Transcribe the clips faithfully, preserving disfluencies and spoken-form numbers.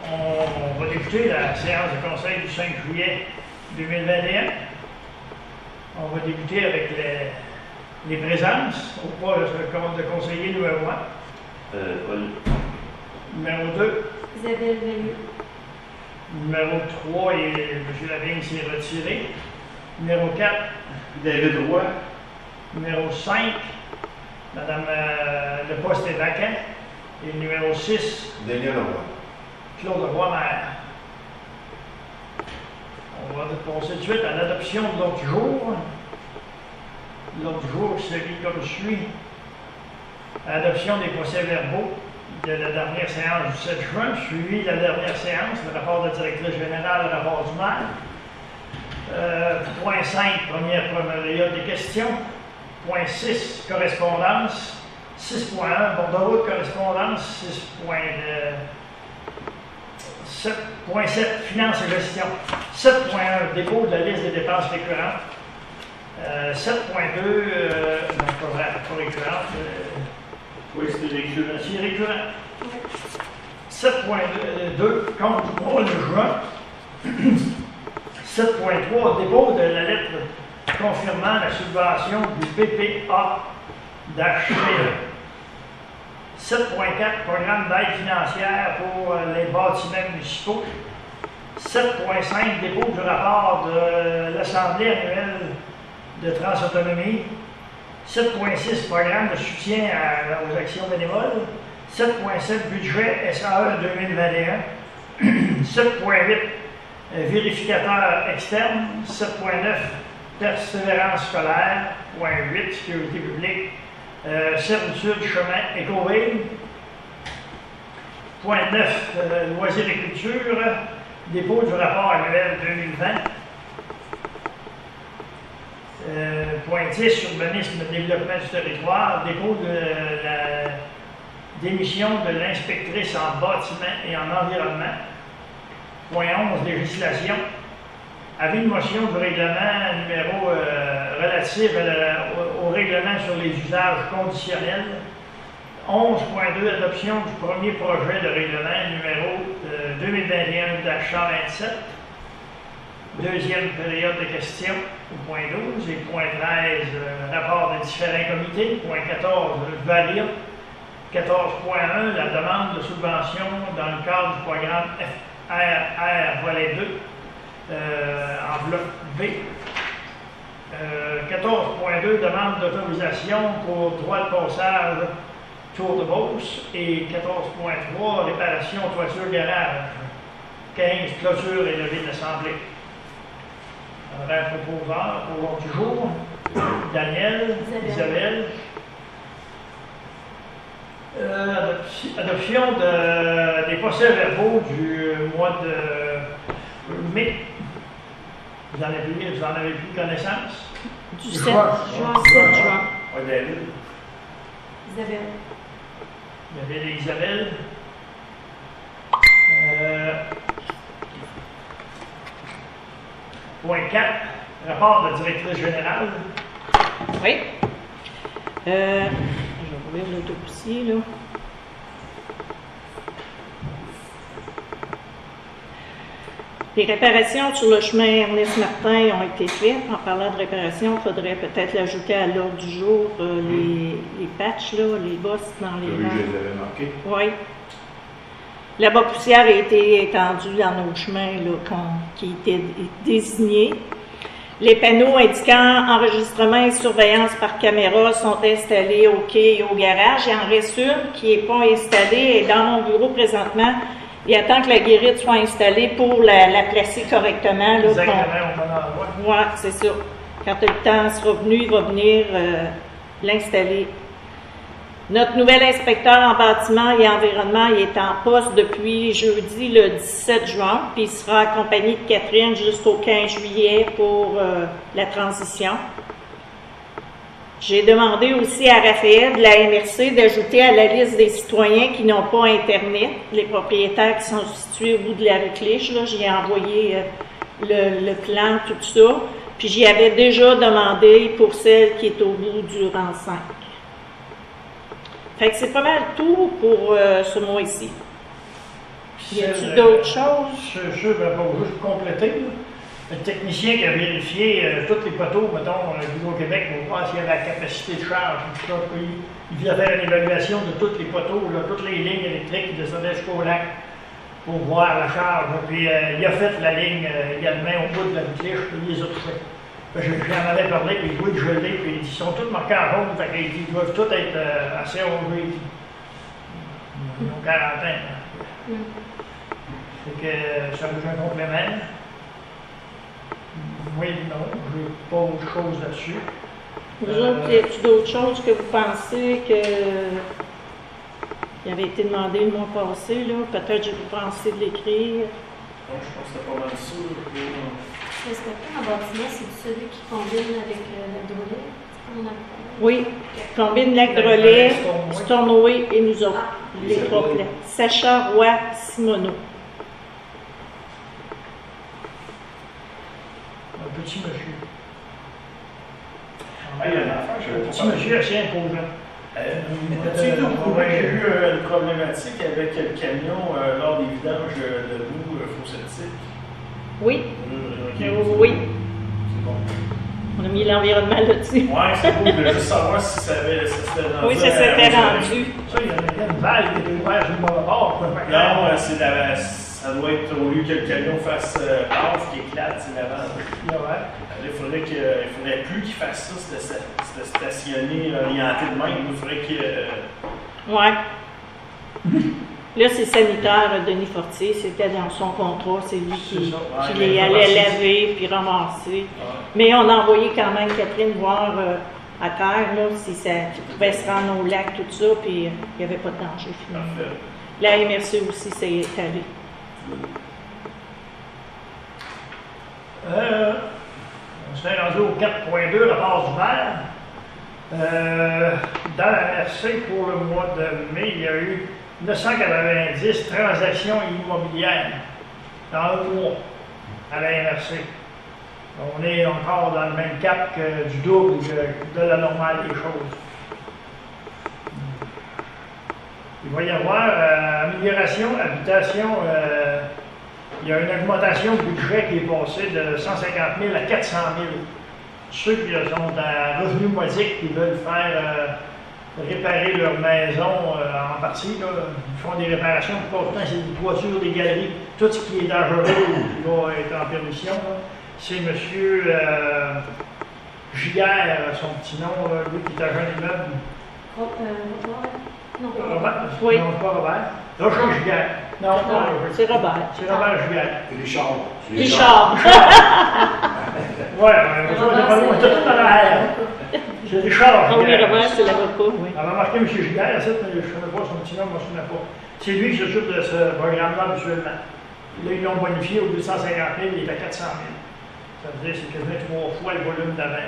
On va débuter la séance de conseil du cinq juillet deux mille vingt et un. On va débuter avec les, les présences. Au poste de conseiller numéro un. Euh, Paul. Numéro deux. Isabelle Veilleux. Numéro trois, et M. Lavigne s'est retiré. Numéro quatre. David Roy. Numéro cinq. Madame, euh, le poste est vacant. Et numéro six. Daniel Roy. Claude Roy-Maire. On va passer tout de suite à l'adoption de l'autre jour. L'autre jour, celui comme suit. Adoption des procès-verbaux de la dernière séance du sept juin, suivi de la dernière séance, le rapport de la directrice générale, le rapport du maire. Euh, point cinq, première période des questions. Point six, correspondance. six point un, bordereau de correspondance. six point sept point sept, finances et gestion. sept point un, dépôt de la liste des dépenses récurrentes. Euh, sept point deux, euh, non, pas vrai, pas récurrente. Euh, oui, c'est récurrent. C'est récurrent. sept point deux, compte du mois de juin. sept point trois, dépôt de la lettre confirmant la subvention du P P A d'H P E. sept point quatre, programme d'aide financière pour les bâtiments municipaux. sept point cinq, dépôt du rapport de l'Assemblée annuelle de Transautonomie. sept point six, programme de soutien à, aux actions bénévoles. sept point sept, budget S A E deux mille vingt et un. sept point huit, vérificateur externe. sept point neuf, persévérance scolaire. point huit, sécurité publique. Euh, servitude du chemin Écoville. Point neuf, euh, loisirs et culture. Dépôt du rapport annuel deux mille vingt. Euh, point dix, urbanisme et développement du territoire. Dépôt de la démission de l'inspectrice en bâtiment et en environnement. Point onze, législation. Avis de motion du règlement numéro euh, relatif à la, au, au règlement sur les usages conditionnels. onze point deux, adoption du premier projet de règlement numéro euh, deux mille vingt et un cent vingt-sept. Deuxième période de questions, au point douze. Et point treize, euh, rapport des différents comités. Point quatorze, varia. quatorze point un, la demande de subvention dans le cadre du programme F R R volet deux. Euh, en bloc B. Euh, quatorze point deux, demande d'autorisation pour droit de passage Tour de Beauce. Et quatorze point trois, réparation toiture garage. quinze, clôture et levée de l'Assemblée. Un proposeur pour l'ordre du jour. Daniel, Isabelle. Isabelle. Euh, adoption de, des procès-verbaux du mois de mai. Vous en avez, vous en avez pris connaissance? Du sept juin. sept juin. Oui, David. Isabelle. David et Isabelle. Euh, point quatre, rapport de la directrice générale. Oui. Euh, je vais ouvrir le dossier, là. Les réparations sur le chemin Ernest Martin ont été faites. En parlant de réparation, il faudrait peut-être l'ajouter à l'ordre du jour, euh, les, les patchs, là, les bosses dans les Oui, je les avais marqués. Oui. La poussière a été étendue dans nos chemins là, quand, qui étaient désignés. Les panneaux indiquant enregistrement et surveillance par caméra sont installés au quai et au garage. Il en reste une qui n'est pas installée et dans mon bureau présentement. Il attend que la guérite soit installée pour la, la placer correctement. Là, Exactement, on va en voir. Oui, c'est ça. Quand le temps sera venu, il va venir euh, l'installer. Notre nouvel inspecteur en bâtiment et environnement il est en poste depuis jeudi le dix-sept juin, puis il sera accompagné de Catherine jusqu'au quinze juillet pour euh, la transition. J'ai demandé aussi à Raphaël de la M R C d'ajouter à la liste des citoyens qui n'ont pas Internet, les propriétaires qui sont situés au bout de la rue Clich. Là, j'y ai envoyé euh, le, le plan, tout ça. Puis j'y avais déjà demandé pour celle qui est au bout du rang cinq. Fait que c'est pas mal tout pour euh, ce mois-ci. Y a-t-il Celle, d'autres euh, choses? Ceux, ceux, ben, pour juste compléter, là, le technicien qui a vérifié euh, tous les poteaux, mettons, euh, au Québec, pour voir s'il y avait la capacité de charge, tout ça, puis il vient faire une évaluation de tous les poteaux, là, toutes les lignes électriques qui descendaient jusqu'au lac pour voir la charge. Puis euh, il a fait la ligne euh, également au bout de la vitliche, puis il les a touchés. J'en avais parlé, puis il voit de geler, puis ils sont tous marqués en jaune, fait qu'ils ils doivent tous être euh, assez relevés. Ils ont quarante ans. Hein. Mm. Fait que ça vous un complément. Oui, non, je n'ai pas autre chose là-dessus. Vous Euh, autres, y a-t-il d'autres choses que vous pensez que qui avait été demandé le mois passé, là? Peut-être que vous pensez de l'écrire. Donc, je pense que c'était pas mal ça. Là, Est-ce que en bâtiment, c'est celui qui combine avec euh, la drôlée? On a... Oui, combine Lac de Relais, Stornoway. Stornoway et nous autres, Ah. les trois plans. Sacha Roy Simoneau. Un petit monsieur. Ah, il y a une affaire, je Un vais petit monsieur assez imposant. Euh, As-tu été au courant qu'il y a eu euh, une problématique avec le camion euh, lors des vidanges euh, de boue euh, faux septique? Oui, Euh, ok. euh, oui, C'est bon. on a mis l'environnement là-dessus. Ouais, c'est beau de juste savoir si ça avait ça s'était rendu. Oui, ça à- s'était à- rendu. Ça, il y avait une vague qui était ouverte sur le mauvais bord. quoi. Fait que- Non, euh, c'est la, ça doit être au lieu que le camion fasse euh, paf, qui éclate, c'est l'avant. Ouais. Il faudrait que, il faudrait plus qu'il fasse ça, c'était c'était stationné, orienté de même. Il faudrait qu'il. Euh, Ouais. Là, c'est sanitaire, euh, Denis Fortier, c'était dans son contrat, c'est lui qui, C'est ça, ouais, qui mais les faut allait voir si- laver puis ramasser. ouais. Mais on a envoyé quand même Catherine voir euh, à terre, là, si ça qui pouvait se rendre au lac, tout ça, puis euh, il n'y avait pas de danger finalement. Parfait. La M R C aussi s'est étalée. Euh, on s'est rendu au quatre point deux, rapport d'hiver. Euh, dans la M R C, pour le mois de mai, il y a eu neuf cent quatre-vingt-dix transactions immobilières dans un mois à la M R C. On est encore dans le même cap que du double de, de la normale des choses. Il va y avoir euh, amélioration, habitation. Euh, il y a une augmentation de budget qui est passée de cent cinquante mille à quatre cent mille. Ceux qui sont à revenu modique, qui veulent faire euh, réparer leur maison euh, en partie, là, ils font des réparations. Pourtant, c'est des toitures, des galeries, tout ce qui est dangereux qui va être en permission. là. C'est M. Euh, Giguère, son petit nom, là, lui qui est agent d'immeuble. Oh, euh, Robert? Non, pas Robert? Oui. Non, c'est pas Robert. Roger Giguère. Non, pas Non, Roger. c'est Robert. C'est Robert Giguère. Richard. Richard. Ouais, ouais, je ne pas loin, tout tout en arrière. C'est Richard Ah oui, Giguère. Robert, c'est l'avocat, oui. Elle m'a marqué M. Giguère, ça, mais je ne connais pas son petit nom, je ne me souviens pas. C'est lui qui s'occupe de ce programme-là habituellement. Là, ils l'ont bonifié au deux cent cinquante mille, il est à quatre cent mille. Ça veut dire que c'est quasiment trois fois le volume d'avant.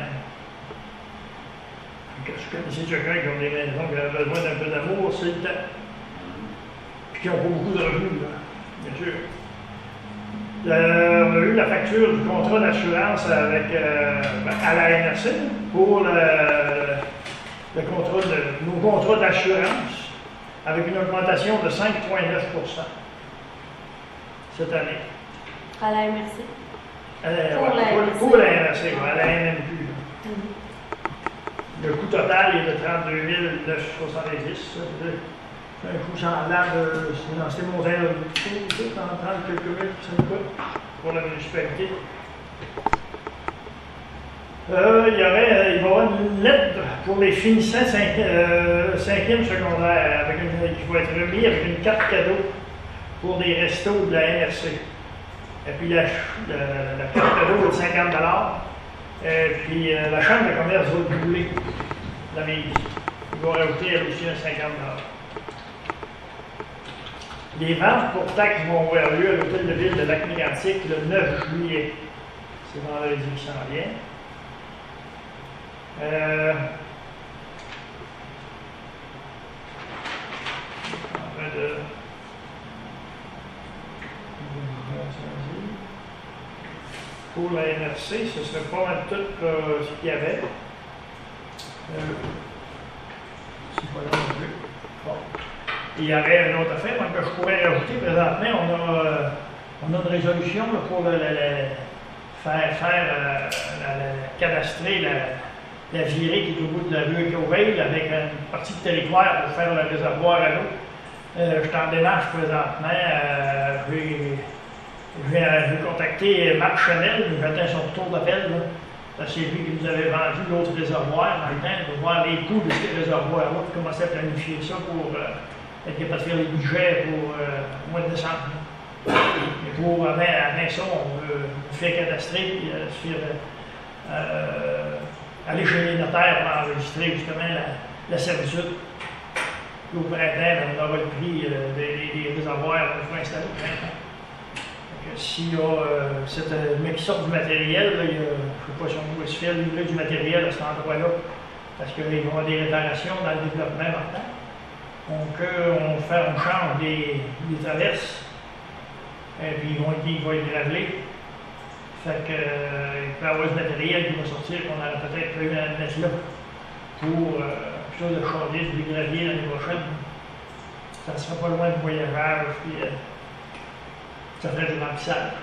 Quand je connaissais quelqu'un qui a des maisons qui avaient besoin d'un peu d'amour, c'est le temps. Puis qui n'ont pas beaucoup de revenus, là, bien sûr. Euh, on a eu la facture du contrat d'assurance avec, euh, à la N R C pour le, le contrat de, nos contrats d'assurance avec une augmentation de cinq virgule neuf pour cent cette année. à la M R C. Euh, Pour ouais, la pour, N R C. pour la N R C, ouais, à la N M Q. là. Mhm. Le coût total est de trente-deux mille neuf cent soixante-dix. Ça veut dire, c'est un coût semblable, euh, c'est dans ces montants-là, trente quelques mille, ça nous coûte pour la municipalité. Euh, il, y aurait, euh, il va y avoir une lettre pour les finissants cinq, euh, cinquième secondaire avec une, qui va être remis avec une carte cadeau pour des restos de la N R C. Et puis la, la, la carte cadeau est de cinquante dollars. Et puis euh, la chambre de commerce va doubler la mise. Il va rajouter elle aussi un cinquante dollars. Les ventes pour taxes vont avoir lieu à l'hôtel de ville de Lac-Mégantic le neuf juillet. C'est vendredi qui s'en vient. Euh, en train de... Pour la N R C, ce serait pas mal tout euh, ce qu'il y avait. Euh, c'est pas là non plus. Bon. il y aurait une autre affaire que je pourrais rajouter présentement. On a, euh, on a une résolution là, pour le, le, le, faire, faire euh, la, la, cadastrer la, la virée qui est au bout de la rue Cauveil avec une partie de territoire pour faire le réservoir à l'eau. Euh, je suis en démarche présentement. Euh, je, vais, je, vais, je vais contacter Marc Chanel, j'attends son retour d'appel. C'est lui qui nous avait vendu l'autre réservoir dans le temps, pour voir les coûts de ces réservoirs-là, pour commencer à planifier ça pour euh, être capable de faire les budgets pour euh, le mois de décembre. Et pour, avant, avant ça, on veut faire cadastrer et euh, faire, euh, aller chez les notaires pour enregistrer justement la, la servitude. Puis au printemps, on aura le prix euh, des, des réservoirs qu'il faut installer au printemps. S'il y a euh, cette, euh, mais qui sort du matériel, là, il y a, je ne sais pas si on va se faire livrer du matériel à cet endroit-là, parce qu'ils vont y avoir des réparations dans le développement maintenant. Donc, euh, on, fait, on change des, des traverses, et puis ils vont, ils vont être gravelés. Fait que, euh, il peut y avoir du matériel qui va sortir, qu'on aurait peut-être prévu à mettre là, pour euh, plutôt de changer du gravier l'année prochaine. Ça ne sera pas loin du voyageur, puis euh, ça ferait du remplissage.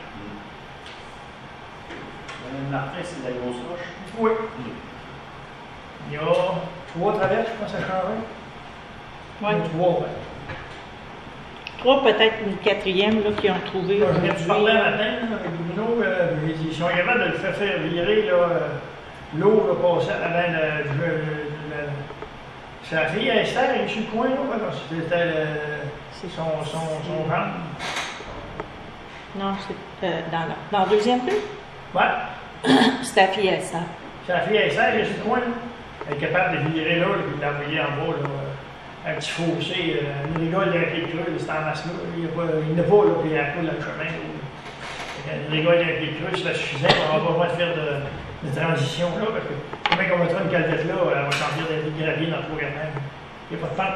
Madame Martin, c'est de la grosse roche? Oui. Il y a trois traverses, je pense, à changer. Oui. Trois, oui. Trois, peut-être une quatrième là, qui ont trouvé. Je viens de parler un matin là, avec Bruno, euh, ils sont capables de le faire faire virer. L'eau va passer avant le. le, le, le c'est la fille à Esther, elle est sur le coin, là. C'était son, son, son gendre. Non, c'est euh, dans, la, dans la deuxième rue? Ouais. C'est la fille à Esther. C'est la fille à Esther, elle est sur le coin, là. Elle est capable de virer là, et de l'envoyer en bas, là. Un petit fossé, euh, une rigole d'un pied creux, c'est en masse là. Il n'y a pas, là, puis elle coule dans le chemin. Une rigole d'un pied creux, c'est suffisant. On n'aura pas besoin de faire de, de transition là, parce que même qu'on mettra une calvette là, elle va changer d'être gravier dans le programme. Il n'y a pas de temps.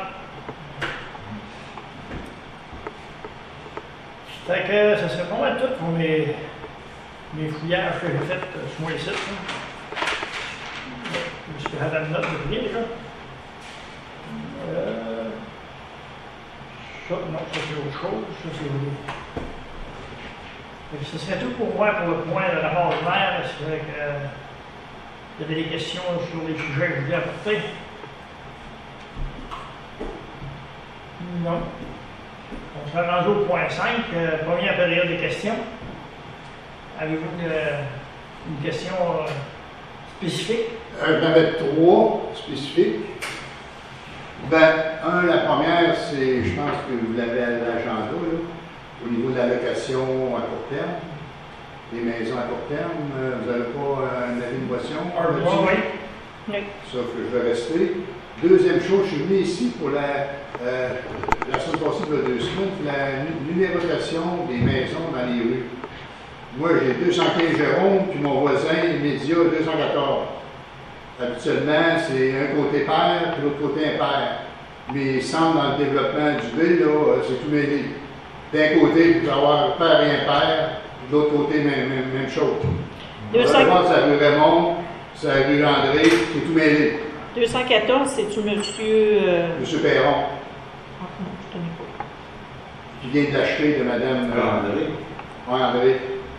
Fait que ça serait pas mal tout pour mes, mes fouillages que j'ai fait sur moi ici. Je suis à la note de prix déjà. Euh, ça, non, ça c'est autre chose. Ça c'est. Ce serait tout pour moi pour le point de rapport du maire. C'est vrai que euh, il y avait des questions sur les sujets que je voulais apporter. Non. On sera rendu au point cinq, euh, première période de questions. Avez-vous une, une question euh, spécifique? Euh, J'en avais trois spécifiques. Ben, un, la première, c'est, je pense que vous l'avez à l'agenda, là, au niveau de la location à court terme, les maisons à court terme. Euh, vous n'avez pas euh, une avis Oui, oui. Oui. Sauf que je vais rester. Deuxième chose, je suis venu ici pour la, euh, la semaine passée, il y a deux semaines, pour la numérotation des maisons dans les rues. Moi, j'ai deux cent quinze Jérôme, puis mon voisin immédiat, deux cent quatorze. Habituellement, c'est un côté pair, puis l'autre côté impair. Mais il semble dans le développement du B, là, c'est tout mêlé. D'un côté, vous allez avoir pair et impair, de l'autre côté, même, même, même chose. deux cents... C'est la rue Raymond, c'est la rue André, c'est tout mêlé. deux cent quatorze, c'est-tu monsieur. Euh... Monsieur Perron. Ah, non, je ne connais pas. Qui vient de l'acheter de Madame Ah, André. Oui, André.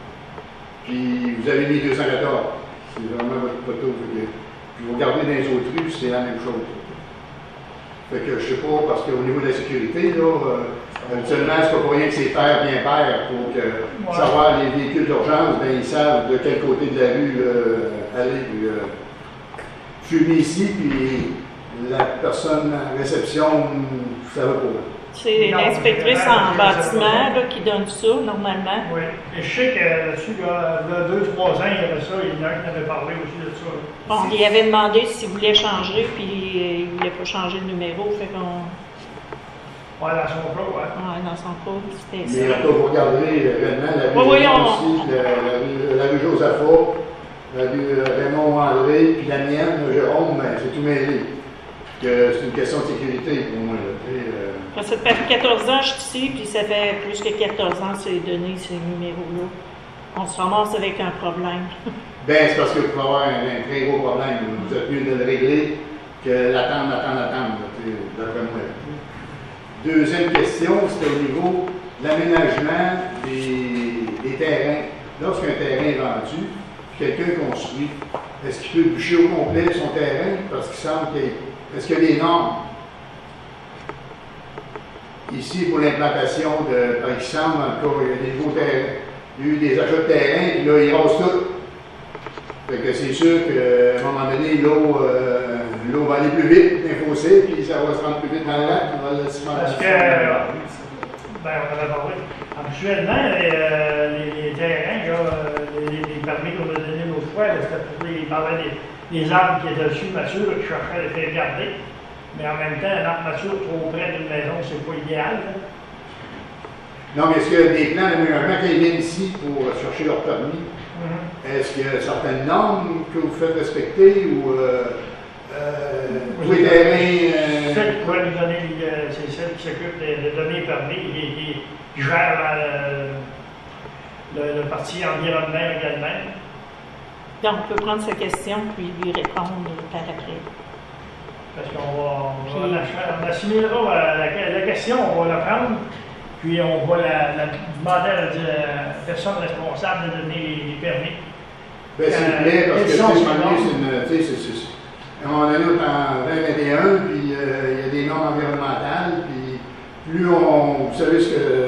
Puis vous avez mis deux cent quatorze. C'est vraiment votre photo. Que, puis vous regardez dans les autres rues, c'est la même chose. Fait que je sais pas, parce qu'au niveau de la sécurité, là, euh, habituellement, c'est pas pour rien que c'est pair bien pair. Pour que ouais. Savoir les véhicules d'urgence, ben ils savent de quel côté de la rue euh, aller. Puis, euh, je suis venu ici, puis la personne en réception, ça va pas. C'est l'inspectrice en bâtiment là, qui donne ça, normalement. Oui. Et je sais que là-dessus, il y a deux, trois ans, il y avait ça. Il y en a un qui avait parlé aussi de ça. Bon, il lui avait demandé s'il voulait changer, puis il ne voulait pas changer le numéro. Fait qu'on. Oui, dans son cas, oui. Oui, dans son cas, c'était ça. Mais là, vous regarderez réellement la rue oui, oui, Raymond on... aussi, la, la, rue, la rue Josapha, la rue Raymond André, puis la mienne, Jérôme, ben, c'est tout mêlé. C'est une question de sécurité pour moi. Là, euh... Ça fait quatorze ans que je suis ici, puis ça fait plus que quatorze ans que c'est donné, ces numéros-là. On se ramasse avec un problème. Bien, c'est parce que vous pouvez avoir un, un très gros problème. Vous êtes mieux de le régler que l'attendre, l'attendre, l'attendre, d'après moi. Deuxième question, c'était au niveau de l'aménagement des, des terrains. Lorsqu'un terrain est vendu, puis quelqu'un construit, est-ce qu'il peut boucher au complet son terrain parce qu'il semble qu'il y a, est-ce qu'il y a des normes? Ici, pour l'implantation de, par exemple, dans le cas, il y a des nouveaux terrains. Il y a eu des achats de terrain, puis là, ils rasent tout. Fait que c'est sûr qu'à un moment donné, l'eau euh, l'eau va aller plus vite d'un fossé, puis ça va se rendre plus vite dans le lac, on va le cimenter. Parce que, euh, ben, on en a parlé. Habituellement, les, euh, les, les terrains, là, les, les permis qu'on a donnés l'autre fois, là, c'était pour les, il parlait des, des arbres qui étaient dessus, matures, qui cherchaient à les faire garder. Mais en même temps, un arbre mature trop près d'une maison, c'est pas idéal. Là. Non, mais est-ce qu'il y a des plans d'aménagement qui viennent ici pour chercher leur permis? Mm-hmm. Est-ce qu'il y a certaines normes que vous faites respecter ou euh, euh, tous les terrains. Euh... Celle qui pourrait nous donner, euh, c'est celle qui s'occupe de, de donner les permis, qui, qui, qui gère euh, le, le parti environnement également. Donc, on peut prendre sa question puis lui répondre par après. Parce qu'on va, on va on assimilera la, la, la question, on va la prendre, puis on va la, la demander à la, la personne responsable de donner les, les permis. Bien, s'il vous plaît, parce que tu sais, c'est une. Tu sais, on est en vingt vingt et un, puis euh, il y a des normes environnementales, puis plus on. Vous savez ce que. Euh,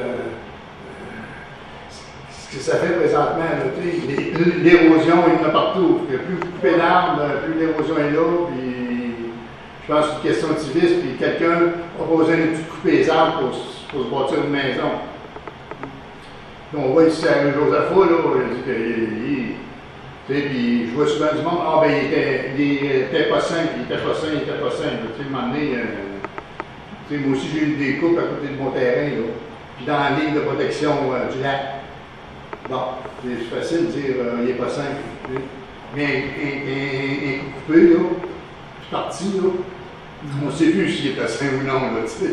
ce que ça fait présentement, l'érosion, il y en a partout. Plus vous coupez l'arbre, plus l'érosion est là, puis. Je pense que c'est une question de civisme, puis quelqu'un a posé une petite couper les arbres pour, pour se bâtir une maison. Puis on voit ici à Josapha, là, il dit que. Tu sais, puis je vois souvent du monde, ah ben il était, il était pas sain, il était pas sain, il était pas sain. Tu sais, à un moment donné, euh, tu sais, moi aussi j'ai eu des coupes à côté de mon terrain, là. Puis dans la ligne de protection euh, du lac. Bon, c'est facile de dire, euh, il est pas sain. Mais un, un, un, un coup coupé, là, je suis parti, là. On ne sait plus s'il était sain ou non, là, tu sais.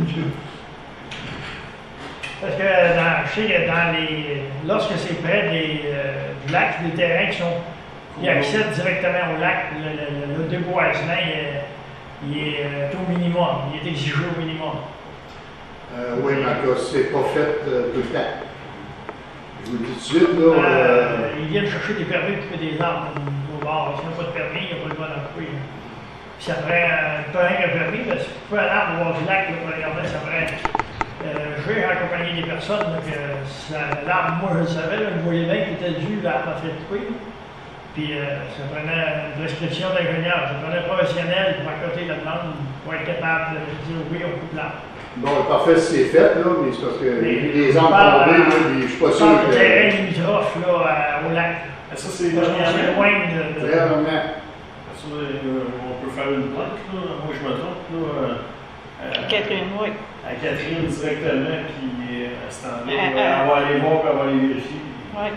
Parce que dans, je sais que dans les, lorsque c'est près des, euh, du lac, des terrains qui sont, qui accèdent directement au lac, le, le, le déboisement il est, il est euh, au minimum, il est exigé au minimum. Euh, oui, mais en cas, c'est pas fait euh, tout le temps. Je vous le dis tout de suite, là. Euh, euh, ils viennent chercher des permis pour couper des arbres au bord. S'il n'y a pas de permis, il n'y a pas le droit d'en couper. Puis ça ferait un peu un permis, parce que couper un arbre au bord du lac, là, pour regarder, ça ferait. Euh, j'ai accompagné des personnes, donc euh, l'arbre, moi je le savais, là, je voyais bien qu'il était dû, l'arbre a fait couper. Puis euh, ça prenait une prescription d'ingénieur, ça prenait un professionnel pour accoter la demande, pour être capable de dire oui, on coupe l'arbre. Bon, parfait, c'est fait, là, mais c'est parce que mais, les arbres tombés, là, je suis pas sûr que. Le terrain limitrophe, là, à, au lac. Ça, c'est loin de. de... Vraiment. Ça, on peut faire une plaque, là. Moi, je me trompe, là. Euh, Catherine, oui. À Catherine directement, puis à ce temps-là, euh, euh, on va aller voir, puis on va aller vérifier. Oui.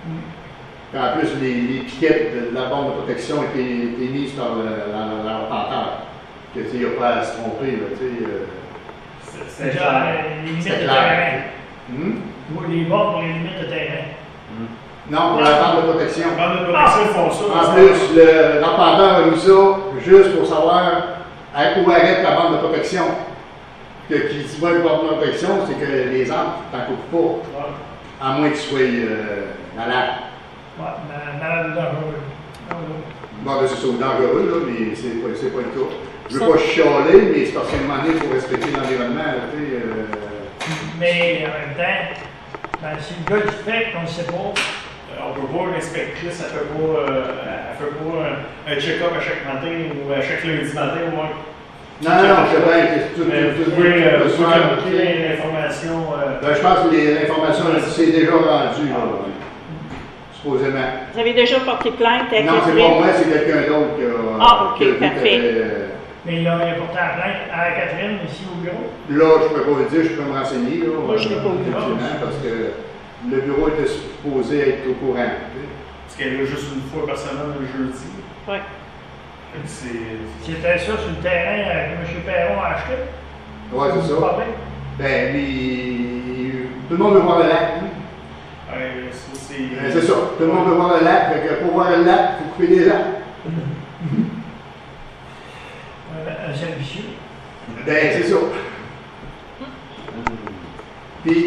Mm. En plus, les, les piquettes de la bande de protection étaient, étaient mises par l'arpenteur. Que tu sais, il n'y a pas à se tromper, là, tu sais. Euh, c'est déjà les limites de terrain. Hmm? Les bords pour les limites de terrain. Hmm. Non, pour la bande de protection. La bande de protection font ça. En plus, l'arpenteur a mis ça juste pour savoir où arrête la bande de protection. Que qui dit pas une bande de protection, c'est que les arbres, tu n'en coupes pas. Ouais. À moins qu'ils soient euh, malades. Oui, malades ou dangereux. Bon, ben, c'est ça, dangereux, là, mais c'est pas, pas le cas. Je ne veux pas chialer, mais c'est parce qu'à un moment donné, il faut respecter l'environnement. Euh... Mais en même temps, ben, si le gars du fait qu'on ne sait pas, on ne peut pas, l'inspectrice, elle ne fait pas, euh, elle fait pas un, un check-up à chaque matin ou à chaque lundi matin au moins. Non, non, non, je sais bien que tout Vous pouvez bloquer l'information. Ben, je pense que l'information, c'est déjà rendu, là, supposément. Vous avez déjà porté plainte à Non, c'est pas moi, c'est quelqu'un d'autre qui a. Ah, ok, qui a parfait. Euh, Mais il a porté la plainte à Catherine ici au bureau? Là, je ne peux pas vous le dire, je peux me renseigner. Là, moi, je ne l'ai pas vu. Parce que le bureau était supposé être au courant. Parce qu'elle est là juste une fois par semaine le jeudi. Oui. C'était ça sur le terrain que M. Perron a acheté? Oui, c'est ça. Ben, les... tout le monde veut voir le lac. Oui. Ouais, c'est ben, c'est ça. Tout le monde veut voir le lac. Fait que pour voir le lac, il faut couper des arbres. Un cercle vicieux. Ben, c'est ça.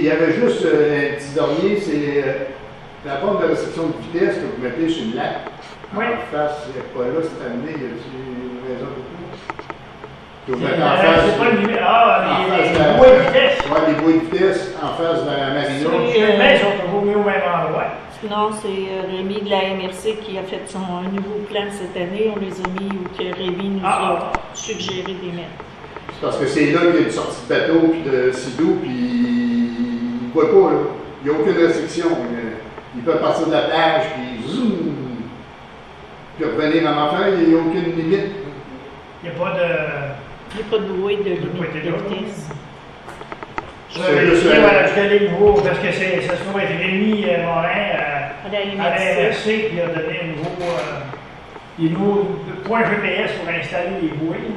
il y avait juste euh, un petit dernier, c'est euh, la borne de restriction de vitesse que vous mettez sur le lac. Oui. En face, il n'y a pas là cette année, il y a une raison pour tout. Que vous C'est mettez en euh, face. c'est pas le numéro. Ah, en les, face les de la- bouées de vitesse. Ouais, les bouées de vitesse en face de la marina. C'est- Les mains sont toujours mis au même endroit. Non, c'est euh, Rémi de la M R C qui a fait son un nouveau plan cette année. On les a mis où que Rémi nous Ah. a suggéré des mettre. C'est parce que c'est là qu'il y a une sortie de bateau puis de sidou, puis ils ne voient pas, là. Il n'y a aucune restriction. Ils peuvent partir de la plage, puis zoom, puis revenir dans l'enfer, il n'y a aucune limite. Il n'y a pas de. Il n'y a pas de bouée de de limite côté de là. vitesse. Je vais vérifier, voilà, je vais les nouveaux, parce que c'est, ça se trouve être Rémi euh, Morin euh, À la à limite, la R c'est- C qui a donné un nouveau, euh, des nouveaux points G P S pour installer les bouées.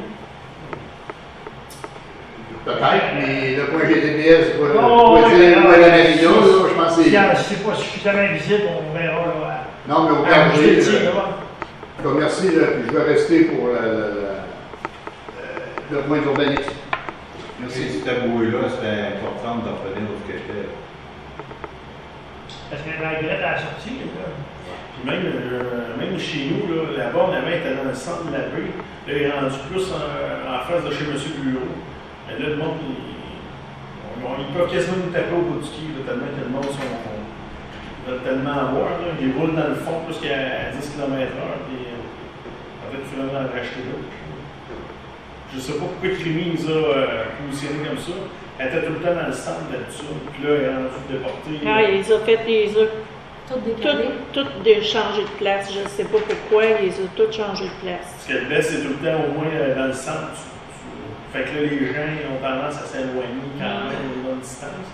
Peut-être, mais le point G P S doit, Oh, doit oui, dire mais où est la là, marina, si- là, je pense que Si c'est. euh, si c'est pas suffisamment visible, on verra. Là, Non, mais au à- à garder, bouger le tir, là, là. comme merci, là, puis je vais rester pour la, la, la- euh, le point d'urbanisme. Merci. Merci. Cette bouée-là, c'était important de revenir où ce que j'étais. Parce que la grette à la sortie, là. Puis même, euh, même chez nous, là, la borne avant était dans le centre de la rue. Là, il est rendu plus en, en face de chez M. Bureau. Mais là, le monde, ils, bon, ils peuvent quasiment nous taper au bout du ski, là, tellement que le monde sont, ils veulent tellement avoir. Là. Ils roulent dans le fond plus qu'à dix kilomètres heure. Puis, euh, en fait, finalement, en racheter là. Je ne sais pas pourquoi Crémy nous a euh, positionnés comme ça. Elle était tout le temps dans le centre d'habitude. Puis là, elle est rendue déportée. Ah, il les a fait, il les a Tout décalé. toutes toutes de changer de place. Je ne sais pas pourquoi, il les a toutes changé de place. Ce qu'elle baisse, c'est tout le temps au moins euh, dans le centre. Tu- tu- Fait que là, les gens ils ont tendance à s'éloigner quand même une bonne distance.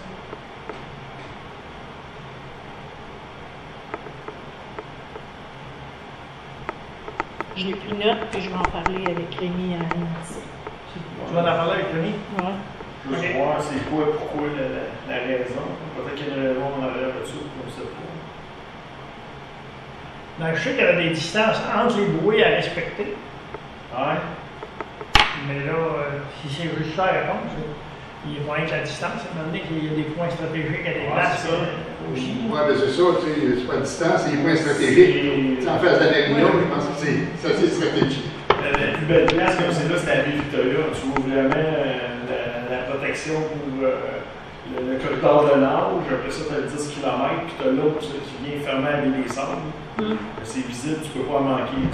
J'ai pris note, puis je vais en parler avec Rémi à M R C. Tu vas en parler avec Rémi? Ouais. Juste Ok. voir c'est quoi, pourquoi la, la, la raison. Peut-être qu'il y a une raison en arrière de ça, on ne sait pas. Ben, je sais qu'il y avait des distances entre les bouées à respecter. Ouais. Mais là, euh, si c'est juste ça la réponse, il va être la distance. À un moment donné, il y a des points stratégiques à des Ouais, places c'est ça. euh, aussi. Oui, mais c'est ça, tu sais, c'est pas à distance, c'est les points stratégiques. Tu sais, en face de la marina, je pense que c'est ça, c'est stratégique. La, la plus belle place comme c'est là, c'est à Ville-Victoria. Tu vois vraiment euh, la, la protection pour euh, le, le corridor de nage. Après ça, tu as le dix kilomètres, puis tu as l'autre qui vient fermer à les centres. Mm. C'est visible, tu peux pas en manquer.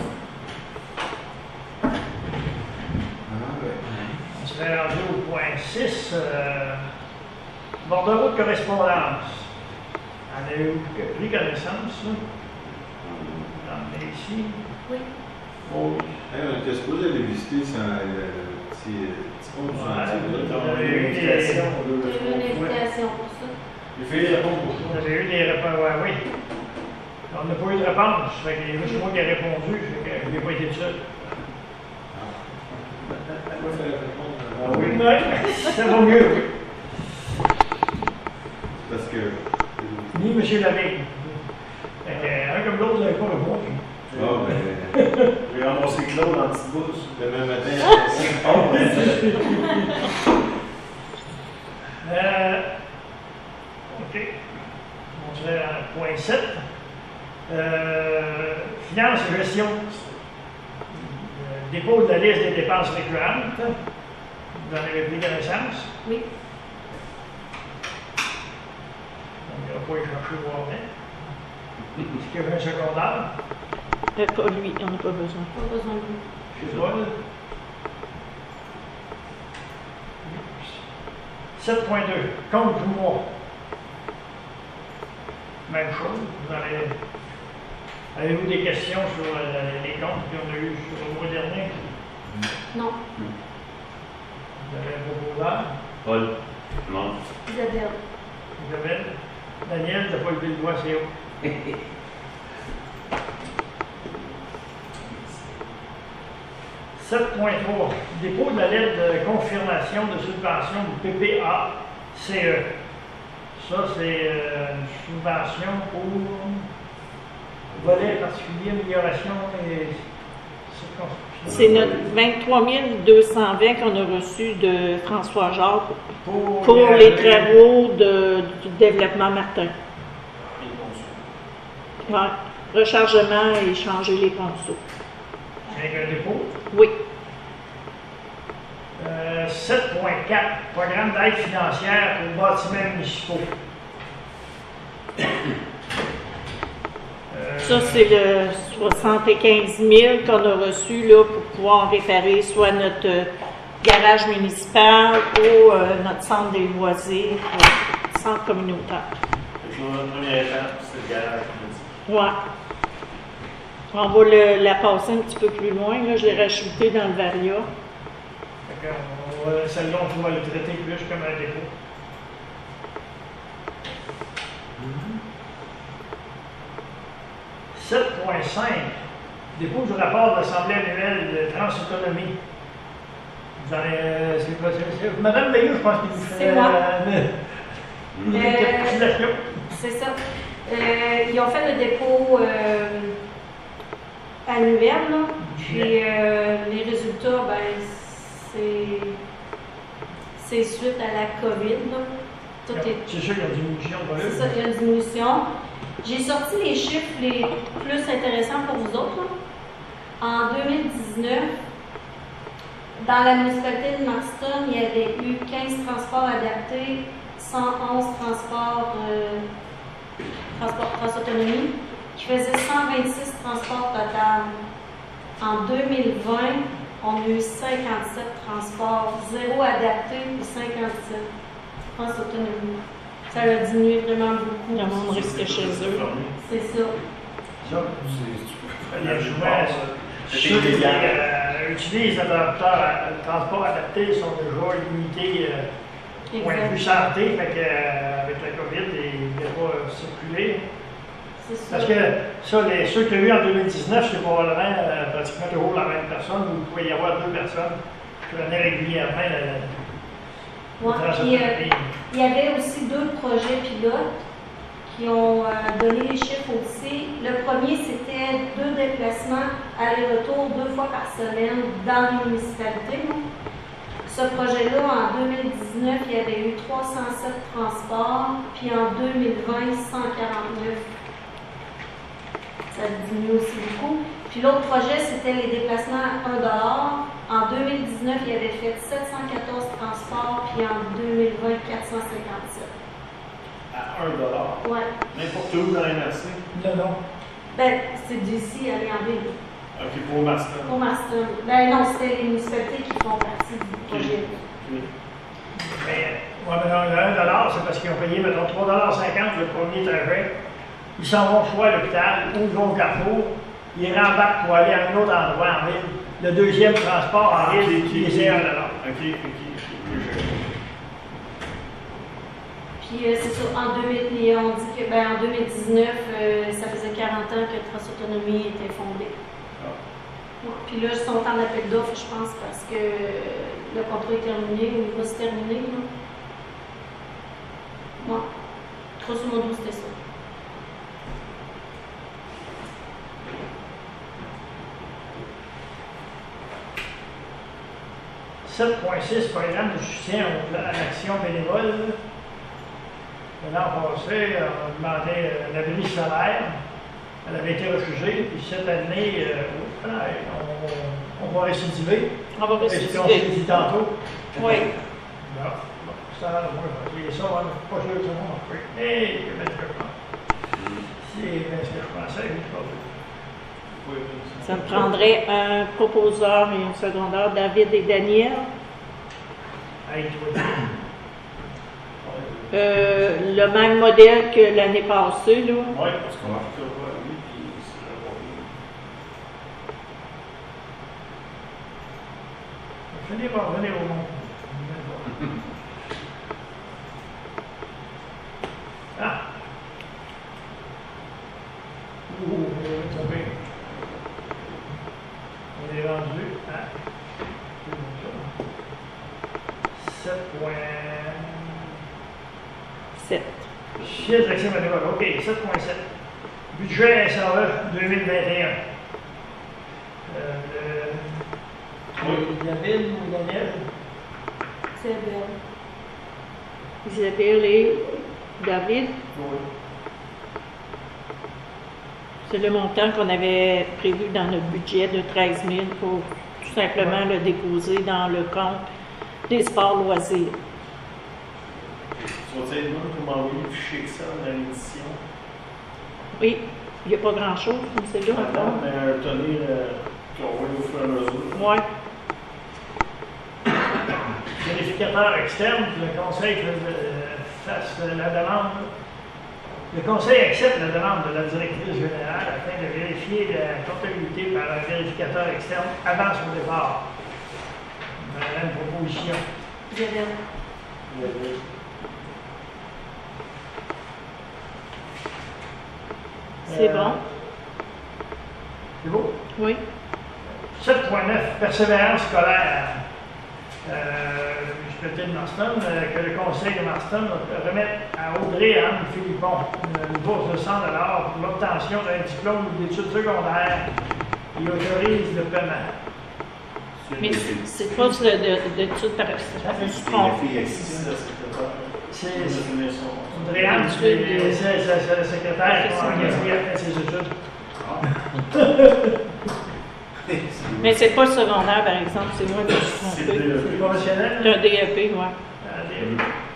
On serait rendu au point six. Euh, bordereau de correspondance. On a eu pris connaissance, là. On est ici. Oui. Oh, Hey, on était supposé aller visiter ça, le petit, petit pont du Ouais, chantier. Tu là. as une invitation. J'ai eu une invitation pour ça. J'ai fait répondre pour on toi. avait eu des réponses. Ouais, oui. On n'a pas eu de réponse. Fait que c'est moi qui ai répondu. Fait que je n'ai pas été tout seul. Pourquoi il fallait répondre? Ah oui. Ouais, ça va mieux, oui. Parce que. Ni M. Lavigne. Fait que, un comme l'autre, vous n'avez pas répondu. Ah, ben. J'ai ramassé Claude en petite bouche. Demain matin, à cinq heures. Euh, OK. On serait à point sept. Euh, finance et gestion. Euh, dépôt de la liste des dépenses récurrentes. Vous en avez pris connaissance. Oui. On n'ira pas y chercher voir bien. Est-ce qu'il y avait un secondaire? Euh, pas lui, on n'a pas besoin. Pas besoin de lui. Je sais pas, là. sept point deux. Compte du mois. Même chose. Vous en avez. Avez-vous des questions sur euh, les comptes qu'on a eu sur le mois dernier? Non. Vous avez un proposeur? Paul. Non. Isabelle. Isabelle? Daniel, tu n'as pas levé le doigt, c'est haut. sept point trois. Dépôt de la lettre de confirmation de subvention du P P A C E. Ça, c'est euh, une subvention pour volet particulier, amélioration et circonscription. C'est notre vingt-trois mille deux cent vingt qu'on a reçu de François Jacques Pour, pour euh, les travaux de, du développement Martin. Ouais. Rechargement et changer les ponceaux. Avec un dépôt. Oui. Euh, sept point quatre, programme d'aide financière pour bâtiments municipaux. Euh, Ça, c'est le soixante-quinze mille qu'on a reçu là, pour pouvoir réparer soit notre euh, garage municipal ou euh, notre centre des loisirs, euh, centre communautaire. Fait que là, la première étape, c'est le garage. Ouais. On va le- la passer un petit peu plus loin. Là, je l'ai rajouté dans le Varia. fait que on va- Celle-là, on va le traiter plus comme un dépôt. sept point cinq, dépôt du rapport de l'Assemblée annuelle de Transautonomie. Vous en avez, euh, c'est quoi, c'est- c'est- Madame Bayou, je pense qu'il vous fait C'est moi. euh, une Euh, récapitulation. C'est ça. Euh, ils ont fait le dépôt euh, annuel, là. Puis euh, les résultats, ben, c'est c'est suite à la COVID, là. Tout est C'est sûr qu'il y a une diminution de volume. C'est ça, il y a une diminution. J'ai sorti les chiffres les plus intéressants pour vous autres. là. En deux mille dix-neuf, dans la municipalité de Marston, il y avait eu quinze transports adaptés, cent onze transports, euh, transports Transautonomie, qui faisaient cent vingt-six transports total. En deux mille vingt, on a eu cinquante-sept transports, zéro adapté et cinquante-sept Transautonomie. Ça a diminué vraiment beaucoup. Le monde reste chez eux. C'est ça. Ça, C'est les du joueurs, ceux qui euh, utilisent le transport adapté sont déjà limités euh, point de vue Exact. santé, fait que, euh, avec la COVID, ils ne pouvaient pas euh, circuler. C'est ça. Parce que ça, les, ceux qu'il y a eu en deux mille dix-neuf, c'est probablement euh, pratiquement toujours la même personne, ou il pouvait y avoir deux personnes qui venaient régulièrement la, la, Ouais, la puis, euh, Transautonomie. il y avait aussi deux projets pilotes qui ont euh, donné les chiffres aussi. Le premier, c'était deux déplacements aller-retour deux fois par semaine dans les municipalités. Ce projet-là, en deux mille dix-neuf, il y avait eu trois cent sept transports, puis en deux mille vingt, cent quarante-neuf. Ça diminue aussi beaucoup. Puis l'autre projet, c'était les déplacements à un dollar. En deux mille dix-neuf, il avait fait sept cent quatorze transports, puis en deux mille vingt, quatre cent cinquante-sept. À un dollar. Ouais. N'importe où dans la M R C. Non, non. Ben, c'est d'ici aller en ville. Ok, pour Marston. Pour Marston. Ben non, c'était les municipalités qui font partie du projet. Ok. Mais, ouais, mais non, le un dollar, c'est parce qu'ils ont payé, mettons, trois dollars cinquante le premier trajet. Ils s'en vont soit à l'hôpital ou ils vont au Carrefour. Ils rembarquent pour aller à un autre endroit en ville. Le deuxième transport en Ah, ville, ok, ok, ils est un dollar. Ok, ok, ok. Puis euh, c'est ça, en deux mille, puis on dit que ben, en deux mille dix-neuf, euh, ça faisait quarante ans que Transautonomie était fondée. Ah. Ouais. Puis là, ils sont en appel d'offres, je pense, parce que euh, le contrat est terminé ou il va se terminer. Là. Ouais. Grosso modo, c'était ça. sept point six, programme de soutien au- à l'action bénévole. L'an passé, on demandait euh, l'abri solaire. Elle avait été refusée. Puis cette année, euh, on, on va récidiver. On va Est-ce qu'on s'est restituer. dit tantôt? Oui. Bon, bon, ça, moi, je vais dire ça, on n'est pas sûr que tout le monde a fait. Hé, que bien que je pense. C'est bien ce que je pensais, mais je pense que- Ça me prendrait un proposeur et un secondaire, David et Daniel. Hey, toi, Euh, le même modèle que l'année passée, là. Oui, parce qu'on va faire lui, puis c'est le bon. Venez voir, venez au monde. Ah! Ouh, on est tombé. On est rendu à sept point sept. six d'action bénévole. OK, sept point sept. Budget S A E deux mille vingt et un. Euh, le David ou Daniel? C'est bien. Isabelle et David. Oui. C'est le montant qu'on avait prévu dans notre budget de treize mille pour tout simplement le déposer dans le compte des sports loisirs. Tu vas être bon pour m'envoyer le fichier Excel dans l'édition. Oui, il n'y a pas grand-chose, comme c'est là encore. Mais un tenir euh, qu'on voit au fur et à mesure. Oui. Vérificateur externe, le conseil euh, fasse la demande. Le conseil accepte la demande de la directrice générale afin de vérifier la comptabilité par un vérificateur externe avant son départ. La même proposition. Isabelle. C'est Euh, bon? C'est beau? Oui. sept point neuf, persévérance scolaire. Euh, je peux dire de Marston, euh, que le conseil de Marston remette à Audrey et Anne Philippon une, une bourse de cent dollars pour l'obtention d'un diplôme d'études secondaires et autorise le paiement. Mais c'est- c'est pas de- de- d'études par je me suis La trompée. fille C'est assise. la secrétaire. C'est C'est son. Audrey Anne, c'est c'est- c'est- c'est la secrétaire qui a engagé après ses études. Mais c'est pas secondaire, par exemple, c'est moi qui me suis C'est trompée. de- C'est professionnel? C'est un D E P, oui. Allez.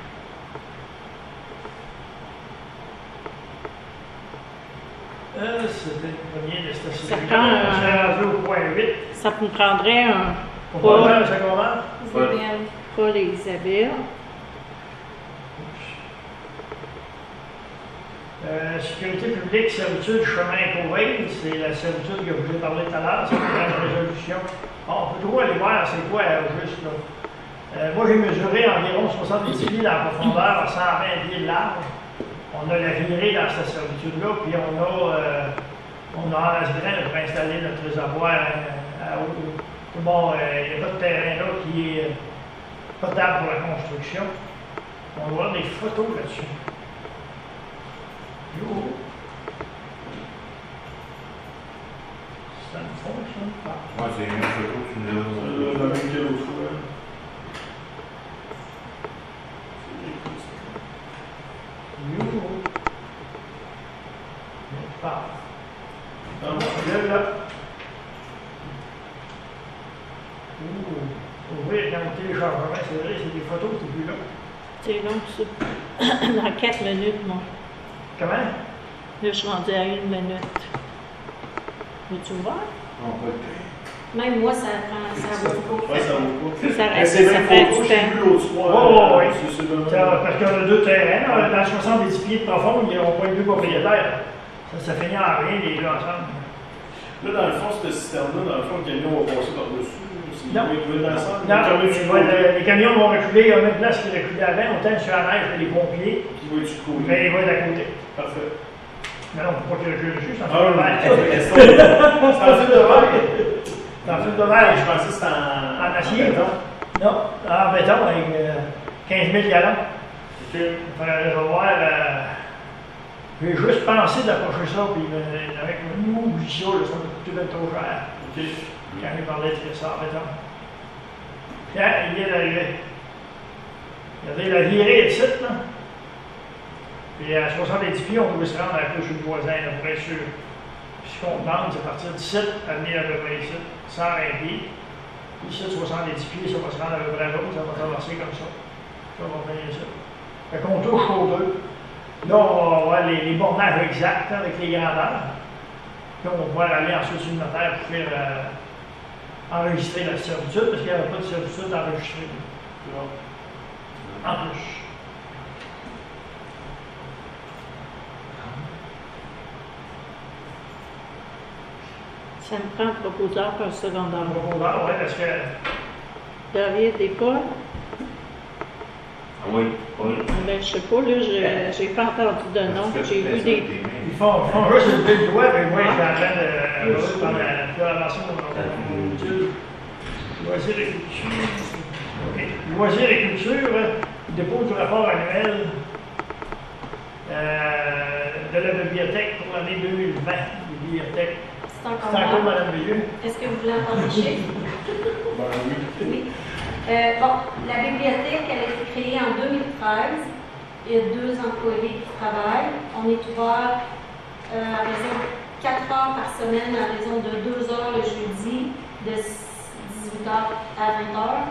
Euh, c'était le premier de cette Ça série. prend un- Je suis rendu au point huit. Ça me prendrait un Pour Paul, pas faire le secondaire. Isabelle. Paul et Isabelle. Euh, sécurité publique, servitude, chemin Covey, c'est la servitude que je vous ai parlé tout à l'heure, c'est la résolution. Bon, on peut toujours aller voir c'est quoi euh, juste là. Euh, moi j'ai mesuré environ soixante-dix pieds en profondeur, à cent vingt pieds de large. On a la virée dans cette servitude-là, puis on a euh, on a en Asgrain pour installer notre réservoir à, à haute. Bon, euh, il n'y a pas de terrain là qui est euh, potable pour la construction. On va voir des photos là-dessus. Yo. Ça ne fonctionne pas. Moi, c'est une photo que tu nous as. Euh, La même que l'autre fois. Yo. Mais pas. Dans mon gueule, là. Ouh. Ouvrir dans le téléchargement, c'est vrai, c'est des photos, c'est plus là. C'est long, ça. Dans quatre minutes, moi. Comment? Là, je suis rendue à une minute. Veux-tu voir? Non, pas le temps. Même moi, ça prend ça vaut beaucoup. Ouais, ça vaut pas. Ça Mais reste, c'est ça bien fait photo, du j'ai temps. vu l'autre soir. Oh, euh, oui. c'est- c'est vraiment- Ça, parce qu'on a deux terrains, là, dans soixante-dix pieds de profond, il y a au moins deux propriétaires. Ça, ça finit en rien, les deux ensemble. Là, dans le fond, cette citerne-là, dans le fond, le camion va passer par-dessus. C'est- Non. Il va dans le centre. Non, le camion il du va- côté. le- les camions vont reculer, il y a même place qui reculait avant, autant sur la neige que les pompiers, Qui va être du côté. mais il va être à côté. Parfait. Mais non, faut pas qu'il recule dessus, c'est en Ah, fil de oui, verre. c'est la question. C'est en fil de verre. C'est en fil de verre. Je pensais que c'était en... En acier, non? Non, en béton avec euh, quinze mille gallons. OK. Faire un réservoir, euh, j'ai juste pensé d'approcher ça, puis euh, avec une oublie ça, là, ça m'a coûté bien trop cher. OK. Quand il parlait de ça en béton. Quand il vient d'arriver, regardez la virée ici, là. Puis à soixante-dix pieds, on pouvait se rendre un peu sur le voisin, là, pour être sûr. Puis ce qu'on demande, c'est partir d'ici, à venir à peu près ici, cent vingt pieds. Ici, soixante-dix pieds, ça va se rendre à peu près là, ça va traverser comme ça. Ça va venir ici. Fait qu'on touche aux deux. Là, on va avoir les, les bornages exacts hein, avec les grandeurs. Puis on va pouvoir aller ensuite sur le notaire pour faire euh, enregistrer la servitude, parce qu'il n'y avait pas de servitude enregistrée. En plus. Ça me prend un proposeur pour un secondaire. Dans le profondeur, oui, parce que David et Paul? Ah oui, Paul. Ben, je sais pas, là, je j'ai pas entendu de nom. J'ai vu des. ils font, ils font juste lever le doigt, mais moi, je suis en train de euh, prendre la faire avancer mon mon étude. Loisirs et culture. OK. Loisirs et culture, euh, dépôt du rapport annuel euh, de la bibliothèque pour l'année deux mille vingt. Bibliothèque. C'est encore C'est encore moi. Mme Veilleux. Est-ce que vous voulez entendre les chiffres? Ben oui. Oui. Euh, bon, la bibliothèque, elle a été créée en deux mille treize. Il y a deux employés qui travaillent. On est ouvert euh, à raison de quatre heures par semaine, à raison de deux heures le jeudi, de dix-huit heures à vingt heures.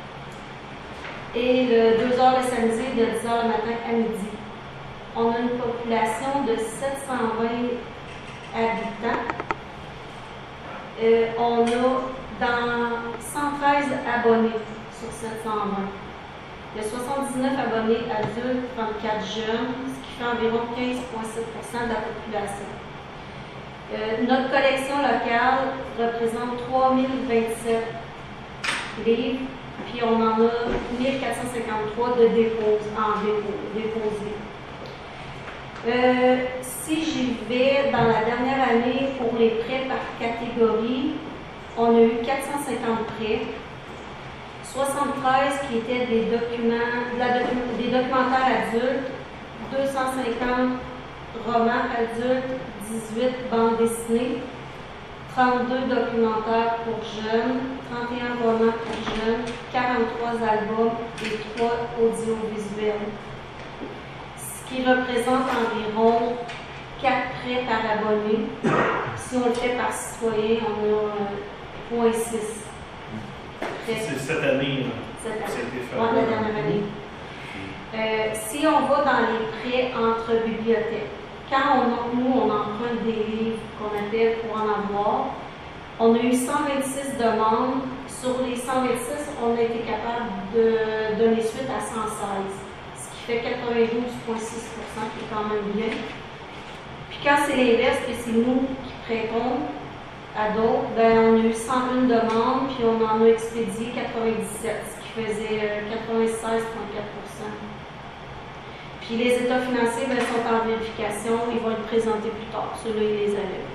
Et le deux heures le samedi, de dix heures le matin à midi. On a une population de sept cent vingt habitants. Euh, on a dans cent treize abonnés sur sept cent vingt. Il y a soixante-dix-neuf abonnés adultes, trente-quatre jeunes, ce qui fait environ quinze virgule sept pour cent de la population. Euh, notre collection locale représente trois mille vingt-sept livres, puis on en a mille quatre cent cinquante-trois de dépôt, en dépôt, déposés. Euh, si j'y vais dans la dernière année pour les prêts par catégorie, on a eu quatre cent cinquante prêts, soixante-treize qui étaient des documents, de la docu des documentaires adultes, deux cent cinquante romans adultes, dix-huit bandes dessinées, trente-deux documentaires pour jeunes, trente et un romans pour jeunes, quarante-trois albums et trois audiovisuels. Ce qui représente environ quatre prêts par abonné. Si on le fait par citoyen, on a zéro virgule six. C'est cette année, Cette année. ça a été fait. Ouais, la dernière année. Euh, si on va dans les prêts entre bibliothèques, quand on, nous, on emprunte des livres qu'on appelle pour en avoir, on a eu cent vingt-six demandes. Sur les cent vingt-six, on a été capable de donner suite à cent seize, ce qui fait quatre-vingt-douze virgule six pour cent, qui est quand même bien. Puis quand c'est l'inverse, que c'est nous qui prêtons à d'autres, ben, on a eu cent un demandes, puis on en a expédié quatre-vingt-dix-sept, ce qui faisait quatre-vingt-seize virgule quatre pour cent. Puis les états financiers ben, sont en vérification, ils vont être présentés plus tard. Ceux-là, ils les avaient.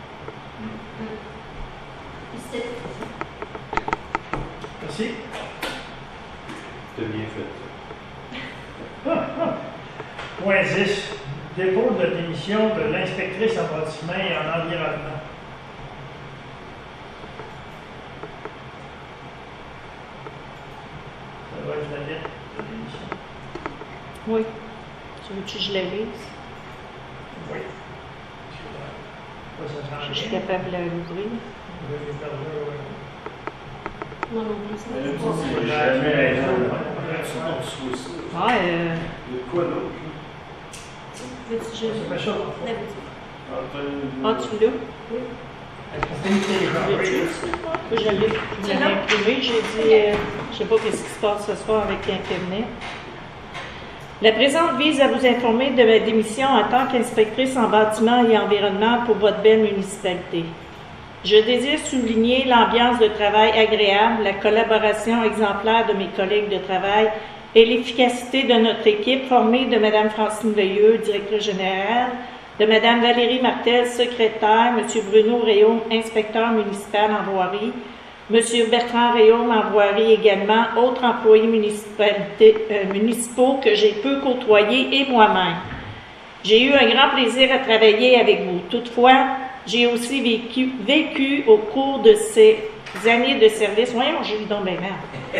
Mmh. Merci. C'était bien fait. Point dix. Dépôt de démission de l'inspectrice en bâtiment et en environnement. Ça va être la lettre de démission. Oui. Tu veux-tu que je la lise? Oui. Ça, ça Je suis bien. capable de l'ouvrir. Vous avez perdu, ouais. Moi non plus, ça Mais ne là, pas tu dis, ça. jamais raison. On reçoit ça. Ah, euh, Il y a quoi d'autre? Veux-tu que je Ça fait ça. l'habitude? Ah, ah, tu l'as? Oui. Je l'ai je l'ai imprimé. J'ai dit, euh, je ne sais pas ce qui se passe ce soir avec Internet. La présente vise à vous informer de ma démission en tant qu'inspectrice en bâtiment et environnement pour votre belle municipalité. Je désire souligner l'ambiance de travail agréable, la collaboration exemplaire de mes collègues de travail et l'efficacité de notre équipe formée de Mme Francine Veilleux, directrice générale, de Mme Valérie Martel, secrétaire, M. Bruno Réaume, inspecteur municipal en voirie, M. Bertrand Réaume en voirie également, autres employés euh, municipaux que j'ai peu côtoyés et moi-même. J'ai eu un grand plaisir à travailler avec vous. Toutefois, j'ai aussi vécu, vécu au cours de ces années de service, voyons, j'ai eu donc bien mal,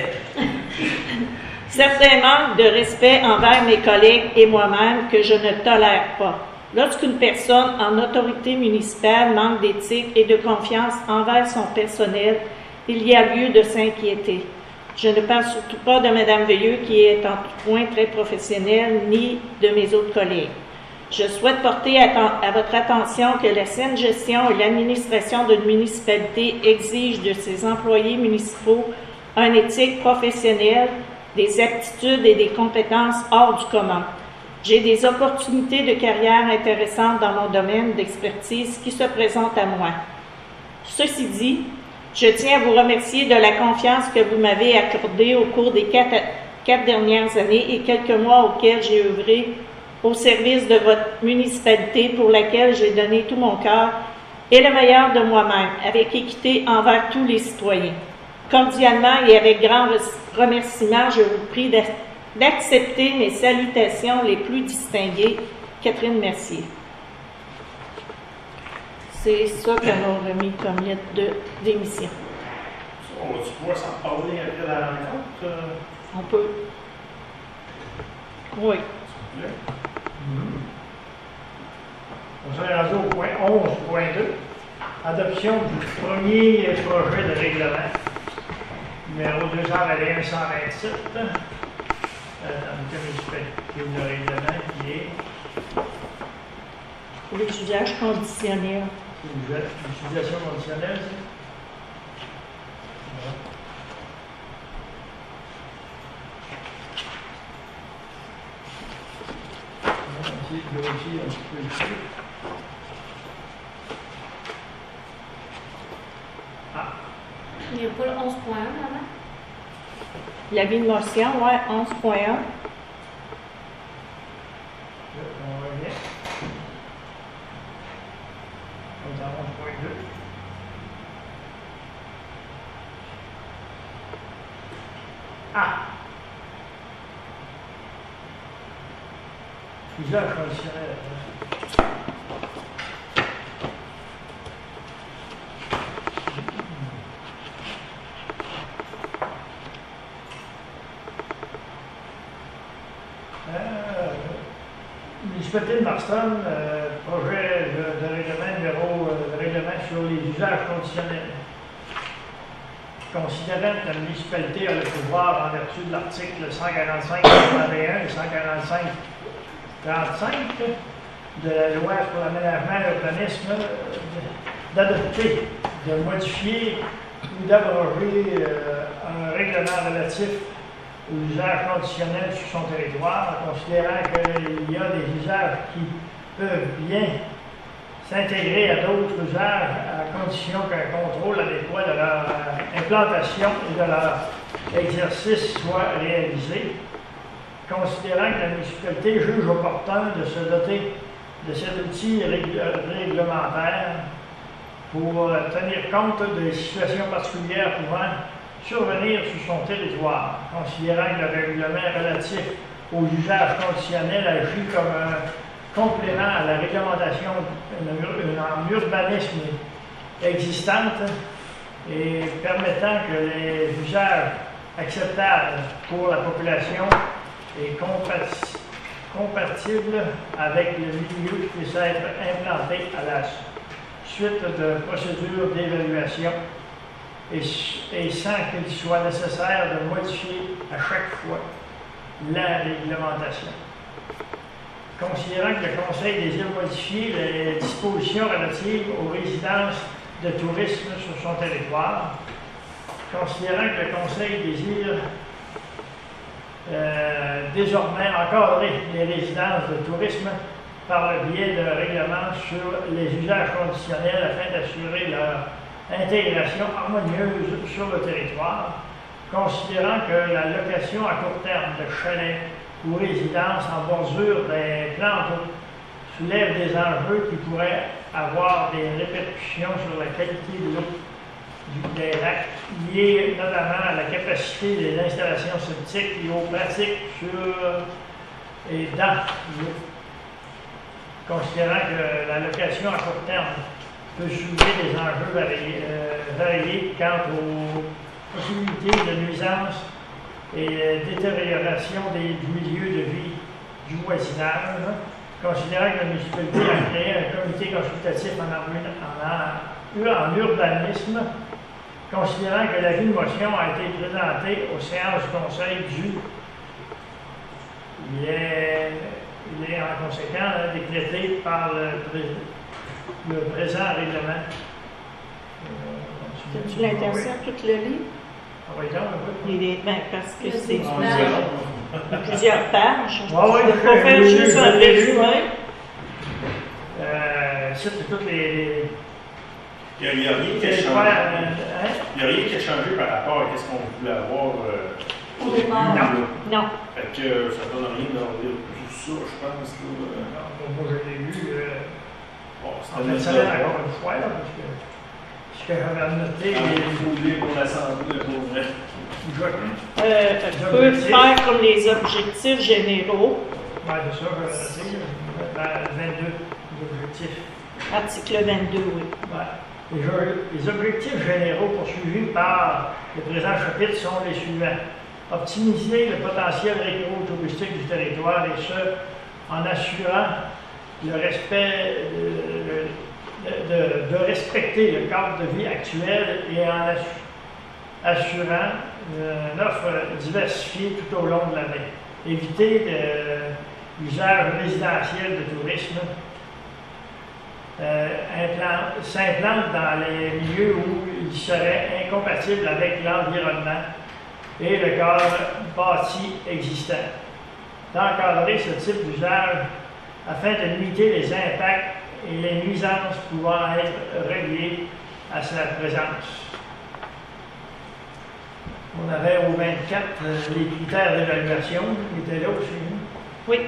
certains manques de respect envers mes collègues et moi-même que je ne tolère pas. Lorsqu'une personne en autorité municipale manque d'éthique et de confiance envers son personnel, il y a lieu de s'inquiéter. Je ne parle surtout pas de Mme Veilleux, qui est en tout point très professionnelle, ni de mes autres collègues. Je souhaite porter à, à votre attention que la saine gestion et l'administration d'une municipalité exigent de ses employés municipaux une éthique professionnelle, des aptitudes et des compétences hors du commun. J'ai des opportunités de carrière intéressantes dans mon domaine d'expertise qui se présentent à moi. Ceci dit, je tiens à vous remercier de la confiance que vous m'avez accordée au cours des quatre, quatre dernières années et quelques mois auxquels j'ai œuvré au service de votre municipalité pour laquelle j'ai donné tout mon cœur et le meilleur de moi-même, avec équité envers tous les citoyens. Cordialement et avec grand remerciement, je vous prie d'accepter mes salutations les plus distinguées. Catherine Mercier. C'est ça qu'elle m'a remis comme lettre de démission. On va-tu pouvoir s'en parler après la rencontre? euh, On peut. Oui. s'il vous plaît? On serait rendu au point onze point deux. Adoption du premier projet de règlement, numéro deux cent vingt et un cent vingt-sept, euh, dans le comité de règlement qui est Pour les usages conditionnels. l'utilisation conditionnelle. ça? On va essayer de vérifier un petit peu ici. Ah, Il n'y a pas le onze point un là-bas? L'avis de motion, oui, onze point un. on revient. On est à onze point deux. Ah! Usage conditionnel. Euh, municipalité de Marston, euh, projet de, de règlement numéro euh, de règlement sur les usages conditionnels. Considérant que la municipalité a le pouvoir en vertu de l'article cent quarante-cinq trente et un et cent quarante-cinq trente-cinq de la loi sur l'aménagement et l'urbanisme, euh, d'adopter, de modifier ou d'abroger euh, un règlement relatif aux usages conditionnels sur son territoire, considérant qu'il y a des usages qui peuvent bien s'intégrer à d'autres usages à condition qu'un contrôle adéquat de leur euh, implantation et de leur exercice soit réalisé, considérant que la municipalité juge opportun de se doter de cet outil rég- réglementaire pour euh, tenir compte des situations particulières pouvant survenir sur son territoire, considérant que le règlement relatif aux usages conditionnels agit comme un complément à la réglementation en urbanisme existante et permettant que les usages acceptables pour la population et compati- compatibles avec le milieu qui puisse être implanté à la suite de procédures d'évaluation et, et sans qu'il soit nécessaire de modifier à chaque fois la réglementation. Considérant que le Conseil désire modifier les dispositions relatives aux résidences de tourisme sur son territoire, considérant que le Conseil désire euh, désormais encadrer les résidences de tourisme par le biais d'un règlement sur les usages conditionnels afin d'assurer leur intégration harmonieuse sur le territoire, considérant que la location à court terme de chalets ou résidences en bordure des plans d'eau soulève des enjeux qui pourraient avoir des répercussions sur la qualité de l'eau du- des lacs, liées notamment à la capacité des installations septiques et aux pratiques sur et dans l'eau. Considérant que la location à court terme peut soulever des enjeux variés, euh, variés quant aux possibilités de nuisance et euh, détérioration des, du milieu de vie du voisinage, considérant que la municipalité a créé un comité consultatif en, en, en, en urbanisme, considérant que l'avis de motion a été présenté aux séances du conseil du... Il est, il est en conséquent hein, décrété par le, pré- le présent règlement. Euh, Tu l'interceptes toute la vie? Ah oui, donc, un peu. Il est, ben, parce que Le c'est six En pages. zéro. il y a plusieurs pages. Ouais, ouais, Tu peux pas je- faire je- juste je- un je- résumé. Euh, ça, c'est toutes les... Il n'y a, il y a rien qui a les changé. quoi, euh, hein? Il n'y a rien qui a changé par rapport à ce qu'on voulait avoir euh, Au départ. là. Non. Fait que euh, ça donne rien de relire tout ça, je pense. Là. Non, moi, je l'ai lu. Euh, Bon, en c'était fait, notre ça devoir. encore une fois, là, parce que ce que j'avais noté, Ah, les... il faut oublier pour l'Assemblée, pour vrai. je... Euh, tu peux faire comme les objectifs généraux, Ouais, c'est ça, j'avais noté. Ben, vingt-deux, l'objectif. article vingt-deux, oui. Ouais. Les, les objectifs généraux poursuivis par le présent chapitre sont les suivants. Optimiser le potentiel récréo-touristique du territoire et ce, en assurant le respect de, de, de, de respecter le cadre de vie actuel et en assurant une offre diversifiée tout au long de l'année. Éviter l'usage résidentiel de tourisme euh, s'implante dans les milieux où il serait incompatible avec l'environnement et le cadre bâti existant. D'encadrer ce type d'usage afin de limiter les impacts et les nuisances pouvant être reliées à sa présence. On avait au vingt-quatre euh, les critères d'évaluation, qui étaient là aussi. Oui.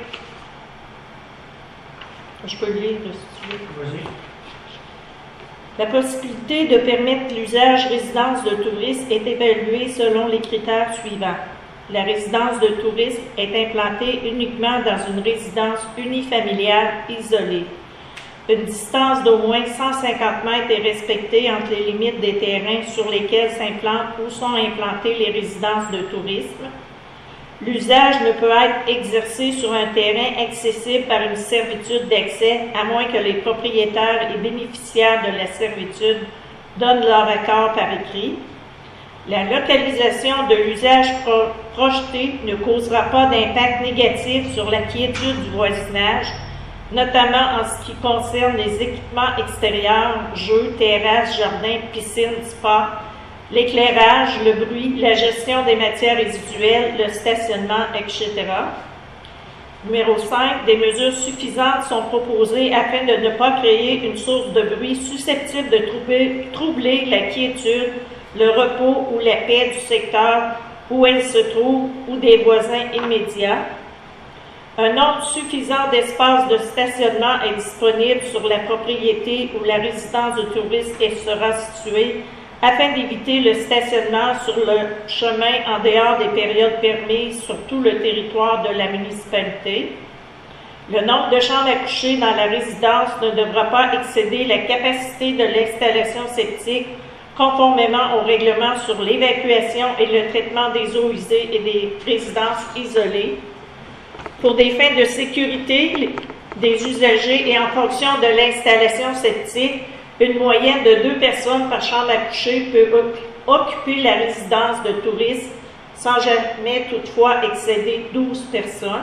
Je peux le lire, si tu veux. Vas-y. La possibilité de permettre l'usage résidence de tourisme est évaluée selon les critères suivants. La résidence de tourisme est implantée uniquement dans une résidence unifamiliale isolée. Une distance d'au moins cent cinquante mètres est respectée entre les limites des terrains sur lesquels s'implantent ou sont implantées les résidences de tourisme. L'usage ne peut être exercé sur un terrain accessible par une servitude d'accès, à moins que les propriétaires et bénéficiaires de la servitude donnent leur accord par écrit. La localisation de l'usage pro- projeté ne causera pas d'impact négatif sur la quiétude du voisinage, notamment en ce qui concerne les équipements extérieurs, jeux, terrasses, jardins, piscines, spas, l'éclairage, le bruit, la gestion des matières résiduelles, le stationnement, et cetera. Numéro cinq. Des mesures suffisantes sont proposées afin de ne pas créer une source de bruit susceptible de troubler, troubler la quiétude, le repos ou la paix du secteur où elle se trouve ou des voisins immédiats. Un nombre suffisant d'espaces de stationnement est disponible sur la propriété où la résidence de tourisme sera située afin d'éviter le stationnement sur le chemin en dehors des périodes permises sur tout le territoire de la municipalité. Le nombre de chambres à coucher dans la résidence ne devra pas excéder la capacité de l'installation septique conformément au règlement sur l'évacuation et le traitement des eaux usées et des résidences isolées. Pour des fins de sécurité des usagers et en fonction de l'installation septique, une moyenne de deux personnes par chambre à coucher peut occuper la résidence de tourisme sans jamais toutefois excéder douze personnes.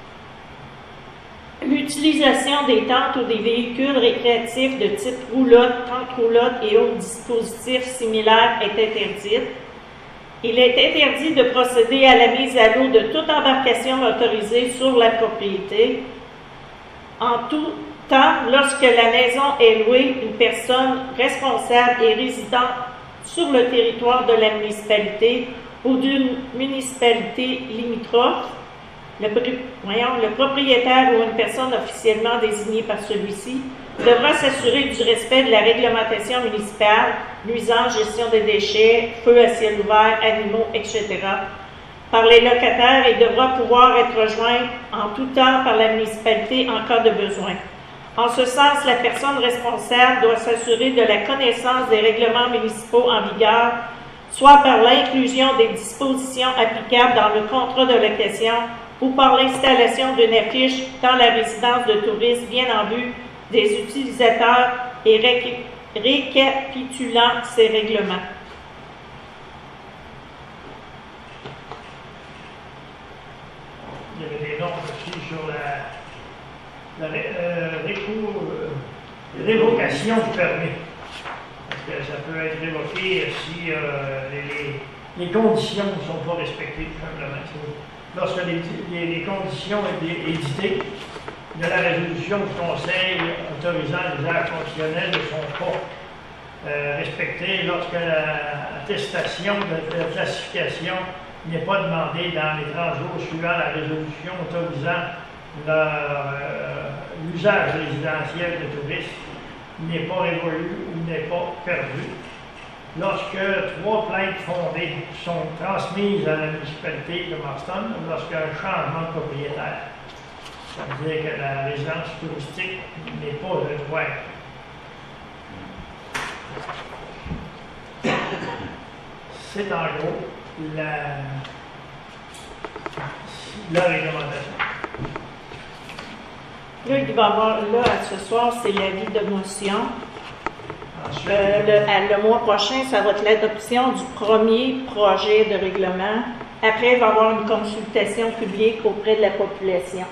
L'utilisation des tentes ou des véhicules récréatifs de type roulotte, tente roulotte et autres dispositifs similaires est interdite. Il est interdit de procéder à la mise à l'eau de toute embarcation autorisée sur la propriété. En tout temps, lorsque la maison est louée, une personne responsable et résidente sur le territoire de la municipalité ou d'une municipalité limitrophe, le, voyons, le propriétaire ou une personne officiellement désignée par celui-ci devra s'assurer du respect de la réglementation municipale, nuisances, gestion des déchets, feux à ciel ouvert, animaux, et cetera, par les locataires et devra pouvoir être rejoint en tout temps par la municipalité en cas de besoin. En ce sens, la personne responsable doit s'assurer de la connaissance des règlements municipaux en vigueur, soit par l'inclusion des dispositions applicables dans le contrat de location ou par l'installation d'une affiche dans la résidence de tourisme bien en vue des utilisateurs et ré récapitulant ces règlements. Il y avait des noms aussi sur la, la ré, euh, récours, euh, révocation du permis. Parce que ça peut être révoqué si euh, les, les conditions ne sont pas respectées, tout simplement. Lorsque les, les, les conditions étaient éditées de la résolution du Conseil autorisant l'usage conditionnel ne sont pas euh, respectées, lorsque l'attestation de, de classification n'est pas demandée dans les trente jours suivant la résolution autorisant l'usage euh, résidentiel de tourisme n'est pas révolu ou n'est pas perdu. Lorsque trois plaintes fondées sont transmises à la municipalité de Marston, lorsqu'il y a un changement de propriétaire, ça veut dire que la résidence touristique n'est pas de droit. c'est en gros la, la réglementation. Là, il va y avoir, là, à ce soir, c'est l'avis de motion. Ensuite, Euh, le, à- le mois prochain, ça va être l'adoption du premier projet de règlement. Après, il va y avoir une consultation publique auprès de la population.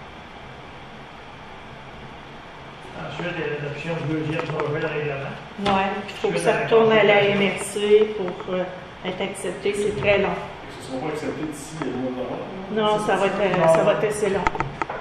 ensuite, il y a l'adoption du deuxième projet de règlement. Ouais, il faut que ça retourne à la M R C pour euh, être accepté. C'est très long. Ce ne sera pas accepté d'ici le mois de novembre. Non, ça va être, euh, ça va être assez long.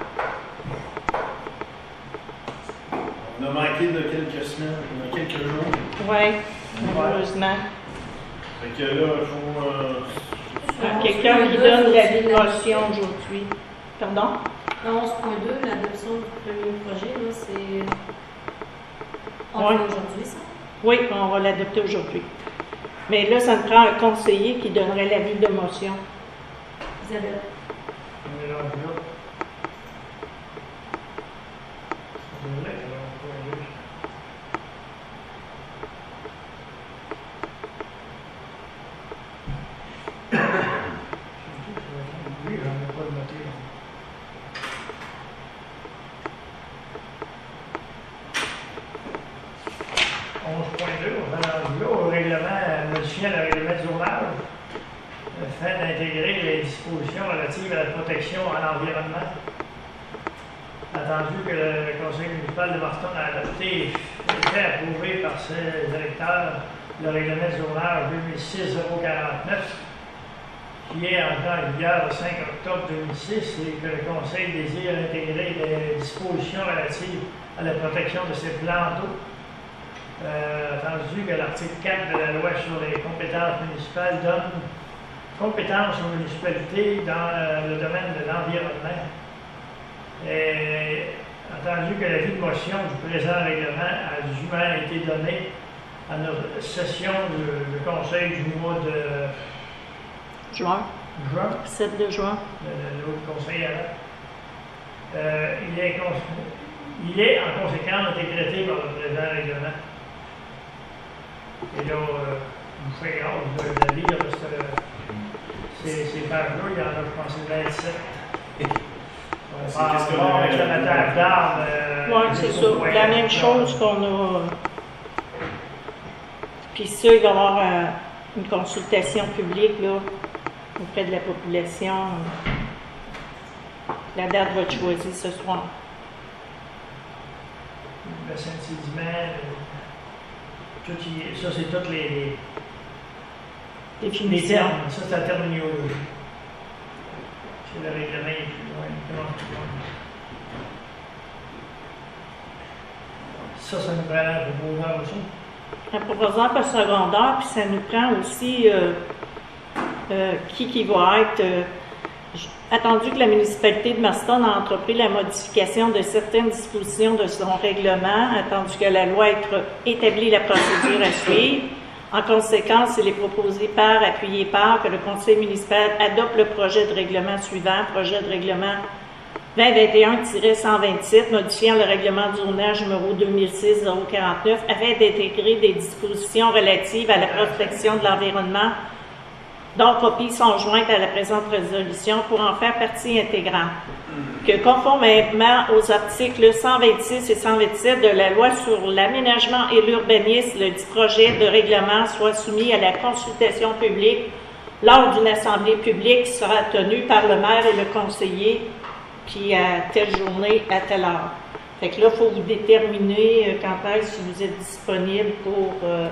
On a manqué de quelques semaines, de quelques jours. Oui, malheureusement. Fait que là, il faut. Euh, Ah, quelqu'un qui donne l'avis de motion aujourd'hui. Pardon? Dans onze point deux, l'adoption du premier projet, là, c'est. On Ouais. fait aujourd'hui, ça? Oui, on va l'adopter aujourd'hui. Mais là, ça me prend un conseiller qui donnerait l'avis de motion. Isabelle. On est rendu là. C'est vrai, alors, on peut aller. Oui, j'en ai pas noté. onze point deux, on va rendu là au règlement, modifiant le règlement du zonage, afin d'intégrer les dispositions relatives à la protection à l'environnement. Attendu que le conseil municipal de Marston a adopté et fait approuver par ses électeurs le règlement du zonage deux mille six zéro quarante-neuf, qui est entré en vigueur le cinq octobre deux mille six, et que le conseil désire intégrer les dispositions relatives à la protection de ces plans d'eau. Euh, attendu que l'article quatre de la loi sur les compétences municipales donne compétence aux municipalités dans euh, le domaine de l'environnement. Et attendu que l'avis de motion du présent règlement a dûment été donné à notre session du conseil du mois de Juin, juin, sept de juin. le- l'autre conseil avant, euh, il, est cons- il est en conséquence décrété par le présent règlement. Et là, euh, je vous fais grâce de, de lire parce que ces, ces pages-là, il y en a, je pense, vingt-sept. On C'est parle qu'est-ce qu'on bon, avait- avec la matière d'armes. euh, Oui, c'est ça. jusqu'au La même point. chose qu'on a. Puis ça, il va y avoir euh, une consultation publique là, auprès de la population. La date va être choisie ce soir. Le Saint-Sédiment, euh, tout y- ça, c'est toutes les, les, les Définition. termes. Ça, c'est la terminologie. C'est le règlement est plus loin. il commence plus loin. Ça, ça nous prend un proposeur aussi. Un proposeur par secondaire, puis ça nous prend aussi euh, euh, qui qui va être. euh, j- attendu que la municipalité de Marston a entrepris la modification de certaines dispositions de son règlement, attendu que la loi ait établi la procédure à suivre. En conséquence, il est proposé par, appuyé par, que le conseil municipal adopte le projet de règlement suivant, projet de règlement vingt vingt et un tiret cent vingt-sept, modifiant le règlement du zonage numéro deux mille six zéro quarante-neuf, afin d'intégrer des dispositions relatives à la protection de l'environnement, dont copies sont jointes à la présente résolution pour en faire partie intégrante. Que conformément aux articles cent vingt-six et cent vingt-sept de la loi sur l'aménagement et l'urbanisme, le dit projet de règlement soit soumis à la consultation publique lors d'une assemblée publique qui sera tenue par le maire et le conseiller, puis à telle journée, à telle heure. Fait que là, il faut vous déterminer euh, quand est-ce que vous êtes disponible pour euh,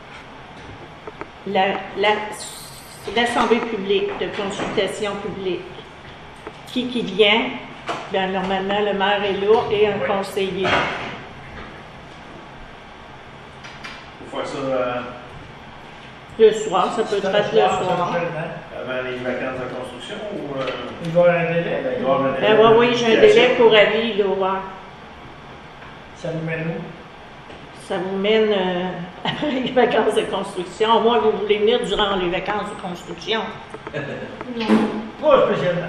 la, la, l'assemblée publique, de consultation publique. Qui qui vient? Bien, normalement, le maire est là et un Oui. conseiller. Il faut faire ça euh, Le soir, ça peut C'est être un le soir, soir. seulement. avant les vacances de construction ou. Euh, Il va y avoir un délai, là. il doit y avoir un Ben oui, oui, j'ai un délai pour avis, là, ouais. Ça nous mène où? Ça vous mène euh, après les vacances de construction. Au moins, vous voulez venir durant les vacances de construction. Non. Pas spécialement.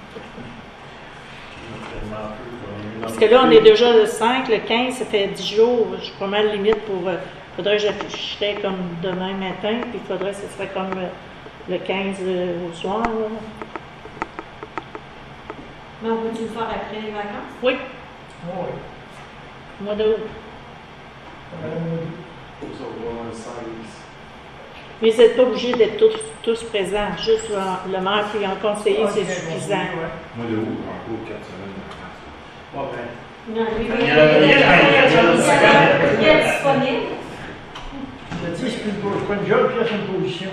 tellement peu, Parce que là, on est déjà le cinq, le quinze, ça fait dix jours. Je suis pas mal limite pour euh, faudrait que j'afficherais comme demain matin, puis il faudrait que ce serait comme euh, le quinze euh, au soir. Là. Mais on peut-tu le faire après les vacances? Oui, Oui. mois d'août. Euh, Faut savoir un seize. Mais vous n'êtes pas obligés d'être tous, tous présents, juste le, le maire puis un conseiller, ok, c'est suffisant. ouais. Moi, de où? En cours, quatre semaines de vacances. Bon, ben. Non, lui, Il il y a- il y a- il y a- il est disponible. Je te dis, c'est une- c'est pas une job, puis là, c'est une position.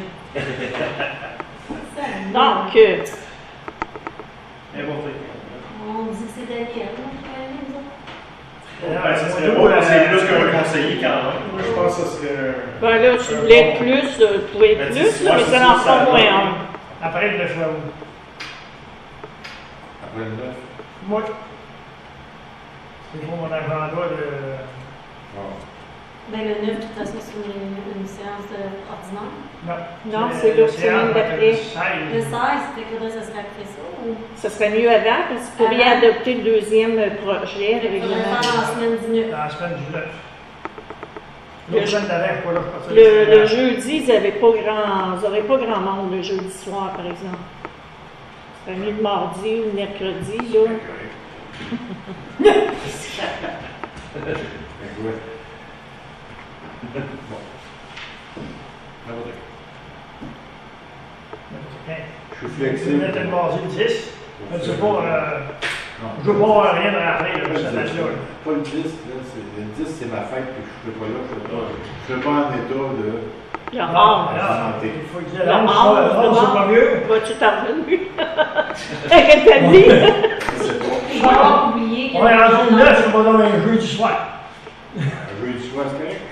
Donc, euh, Importé. On dit que c'est Daniel, non? Qui va aller, nous autres? Ben, ça serait beau, c'est plus qu'un conseiller quand même. Moi, je pense que ce serait. ben là, si vous voulez être plus, euh, vous pouvez être Ben, plus, dis- là, ouais, mais c'est ça ça, n'en ça prend va. moins un. Après le neuf août. Après le neuf. Moi, c'est pour mon agenda de. Bon. Ben, le neuf, de toute façon, c'est une, une séance de- ordinaire. Non, Non, c'est l'autre semaine d'après. Le seize. seize, fait que là, ça serait après ça. Ou... Ça serait mieux avant, parce que vous pourriez Avant. adopter le deuxième projet, Il faudrait règlement. faire en semaine du neuf. Dans la semaine du neuf. Le L'autre semaine d'avant, pas là, je pense que Le, c'est- le jeudi, vous n'avez pas grand, vous n'aurez pas grand monde le jeudi soir, par exemple. C'est mieux le mardi ou le mercredi, là. Ben, ouais. Bon. N'importe quoi. Je suis Je flexible. vais mettre le mardi le dix. Je ne sais pas, euh, Non. je veux pas rien de rappeler, là, Pas cette le dix, date-là. pas le dix, là, c'est, le dix, c'est ma fête, puis je ne suis pas là, je ne suis pas, je suis pas en état de. Le Non, onze. non, il faut dire, Le non, onze, ça, le non, c'est pas mieux. Vas-tu t'en revenir? Avec ta vie? C'est bon. Je vais avoir oublié qu'il y On est a rendu le neuf, on va dans un jeudi soir. Un jeudi soir, c'est correct?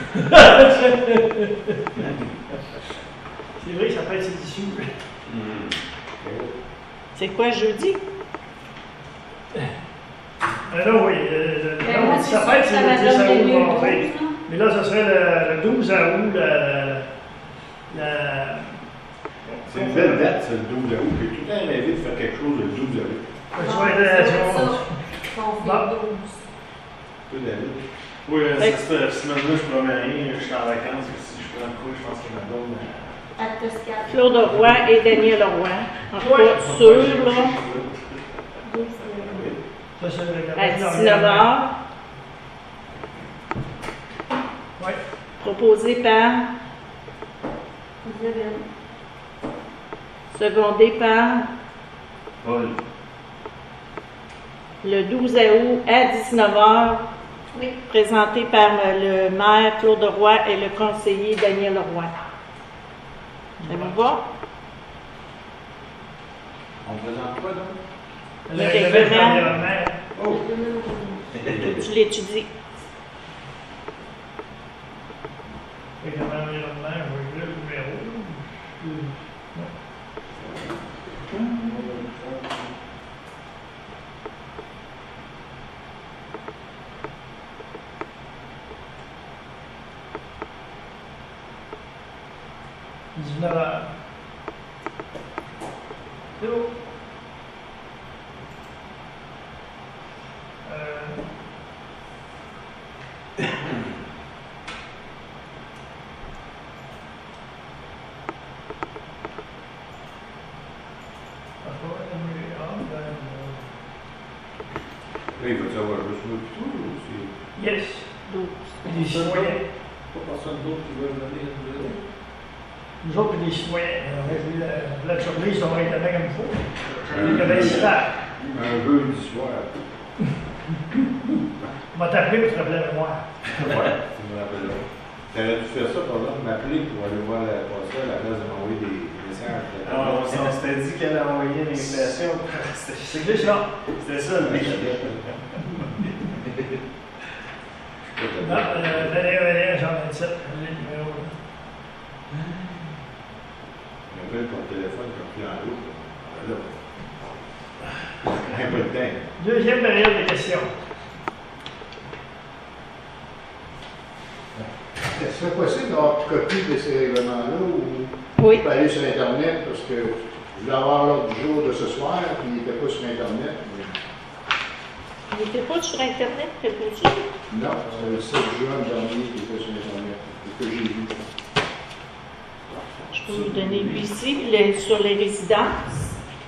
C'est vrai, ça peut être cette issue. C'est quoi jeudi? Euh, non, oui, euh, le- Ben, non, moi, c'est ça sûr peut être que c'est ça le m'a dix donné août, lieu on au va faire. douze, là. Mais là, ce serait le, le douze août, le, le, C'est une belle date, c'est le douze août. J'ai tout le temps rêvé de faire quelque chose le douze août. le Non, soir de ça la va être ça. On fait Bon. douze. Peu David. Oui, euh, Fait- cette semaine-là, je promets rien. Je suis en vacances. Si je prends le coup, je pense qu'il m'a donné. À Toscane. Claude Roy et Daniel Roy. En tout Ouais. cas, sûr, là, douze, c'est- Ça, c'est le à dix-neuf heures, Oui. proposé par, Isabelle. secondé par Paul. le douze août à dix-neuf heures, Oui. présenté par le maire Claude Roy et le conseiller Daniel Roy. Ça vous va? On présente quoi, donc? Le Le règlement règlement. d'environnement. Oh! Tu l'étudies. Règlement d'environnement, je vais le numéro. dix-neuf heures. C'est bon. Euh, Là, il va savoir juste moi et tout, ou c'est Yes, douze. des citoyens. pas personne d'autre qui va venir nous aider? Nous autres, les citoyens, on a vu la, la surprise, on va être là comme il faut. Il y avait six heures. Un jeudi soir. On va t'appeler pour te rappeler la mémoire. Ouais, tu me rappelles. T'aurais dû faire ça pendant de m'appeler pour aller voir la passer à la place de m'envoyer des messages. Alors, on s'était dit qu'elle a envoyé l'invitation. C'est juste ça. C'était ça, le mec. Non, euh, venez, venez, j'en ai sept, le numéro. J'appelle ton téléphone comme tu es en route. Là. Un peu de temps. Deuxième période de questions. Est-ce que c'est possible d'avoir copie de ces règlements-là ou Oui. je peux aller sur Internet parce que je voulais avoir l'ordre du jour de ce soir puis il n'était pas sur Internet. mais- Il n'était pas sur Internet, quelque chose? Non, c'est le sept juin dernier qui était sur Internet. que j'ai vu. Je peux vous donner lui ici, les- sur les résidences.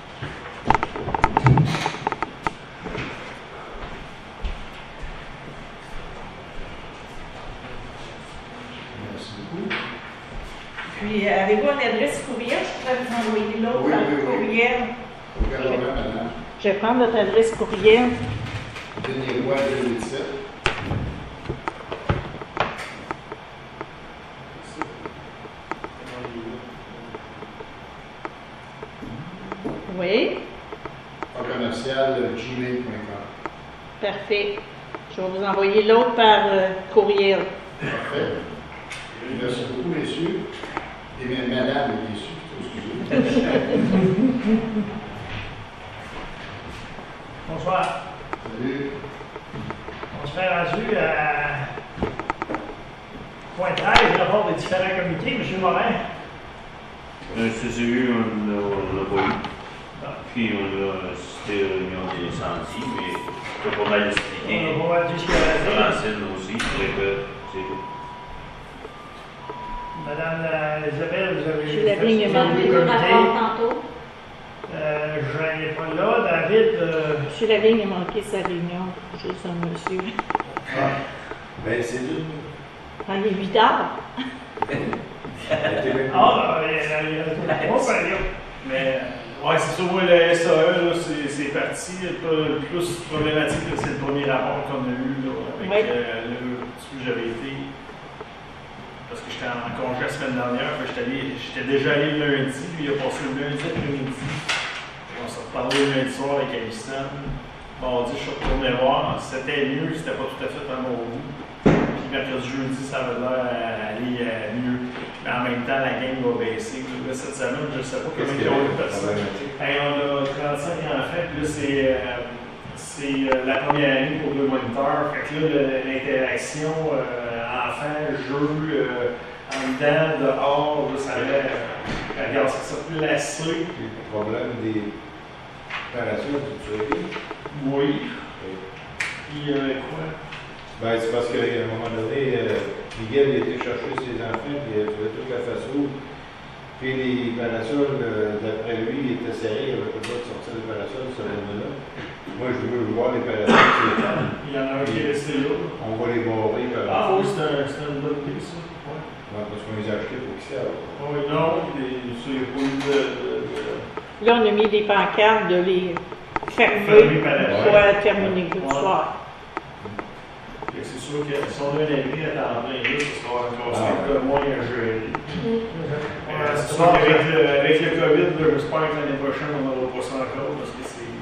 Merci beaucoup. Puis, euh, avez-vous une adresse courriel? Je pourrais vous envoyer l'autre Oui, par oui, oui. courriel. Aucun problème, madame. Je vais prendre votre adresse courriel. Denis Roy, deux mille dix-sept. Oui, En commercial, gmail point com. parfait. Je vais vous envoyer l'autre par euh, courriel. Parfait. Merci beaucoup, messieurs. Et bien, madame, bien sûr, excusez. Bonsoir. Salut. On serait rendu à point treize, rapport des différents comités, M. Morin. Un C C U, on l'a on l'a pas eu. Puis on a cité réunion des incendies, mais c'est pas mal expliqué. On va voir tout ce qu'il y a à dire. Francine aussi, très peu, c'est tout. Madame euh, Isabelle, vous avez Monsieur Lavigne est fait membre le J'ai le comité. rapport tantôt. Euh, Jean n'est pas là. David, euh, Monsieur Lavigne a manqué sa réunion. Juste un monsieur. Ben, c'est dur. Ah, il est huit heures. ah, il y a- il y a trois périodes. Mais, ouais, c'est sûr, moi, le S A E, là, c'est c'est parti. Le plus problématique, là, c'est le premier rapport qu'on a eu, là, avec Oui. euh, le dessus où j'avais été. Parce que j'étais en congé la semaine dernière, fait que j'étais allé- j'étais déjà allé le lundi, lui il a passé le lundi après-midi. On s'est reparlé le lundi soir avec Alison. Mardi, je suis retourné voir. C'était mieux, c'était pas tout à fait à mon goût. Puis mercredi, jeudi, ça avait l'air d'aller euh, mieux. Mais en même temps, la game va baisser. Là, cette semaine, je ne sais pas Qu'est-ce comment qu'il y ils a ont eu de personne. problématique? Hey, on a trente-cinq enfants, puis là, c'est euh, c'est, euh, la première année pour deux moniteurs. Fait que là, le- l'interaction euh, enfant-jeu, euh, en dedans, dehors, là, ça allait. Euh, regarde, ça s'est placé. Puis le problème des opérations du tuerie. Oui. Puis, euh, quoi? Ben, c'est parce qu'à un moment donné, euh, Miguel était chercher ses enfants, puis il faisait toute la face rouge. Puis les parasols, euh, d'après lui, il était serré, il n'avait pas le droit de sortir les parasols, ce là Moi, je veux voir les parasols sur les tables. Il y en a un qui est resté là. On va les barrer par Ah oui, c'est un- c'est une bonne idée, ça. Ouais. Ouais, parce qu'on les a achetés pour qu'ils servent. Ah oui, non, il n'y a pas eu de. de- de- Là, on a mis des pancartes de les Fermer fermer par la- pour euh, terminer le Ouais. soir. Fait que c'est sûr que si on a un abri à temps plein, là, ça sera encore Ah. un peu moins à gérer. Mm. Euh, c'est sûr qu'avec le, avec le COVID, là, j'espère que l'année prochaine, on n'aura pas ça encore parce que c'est.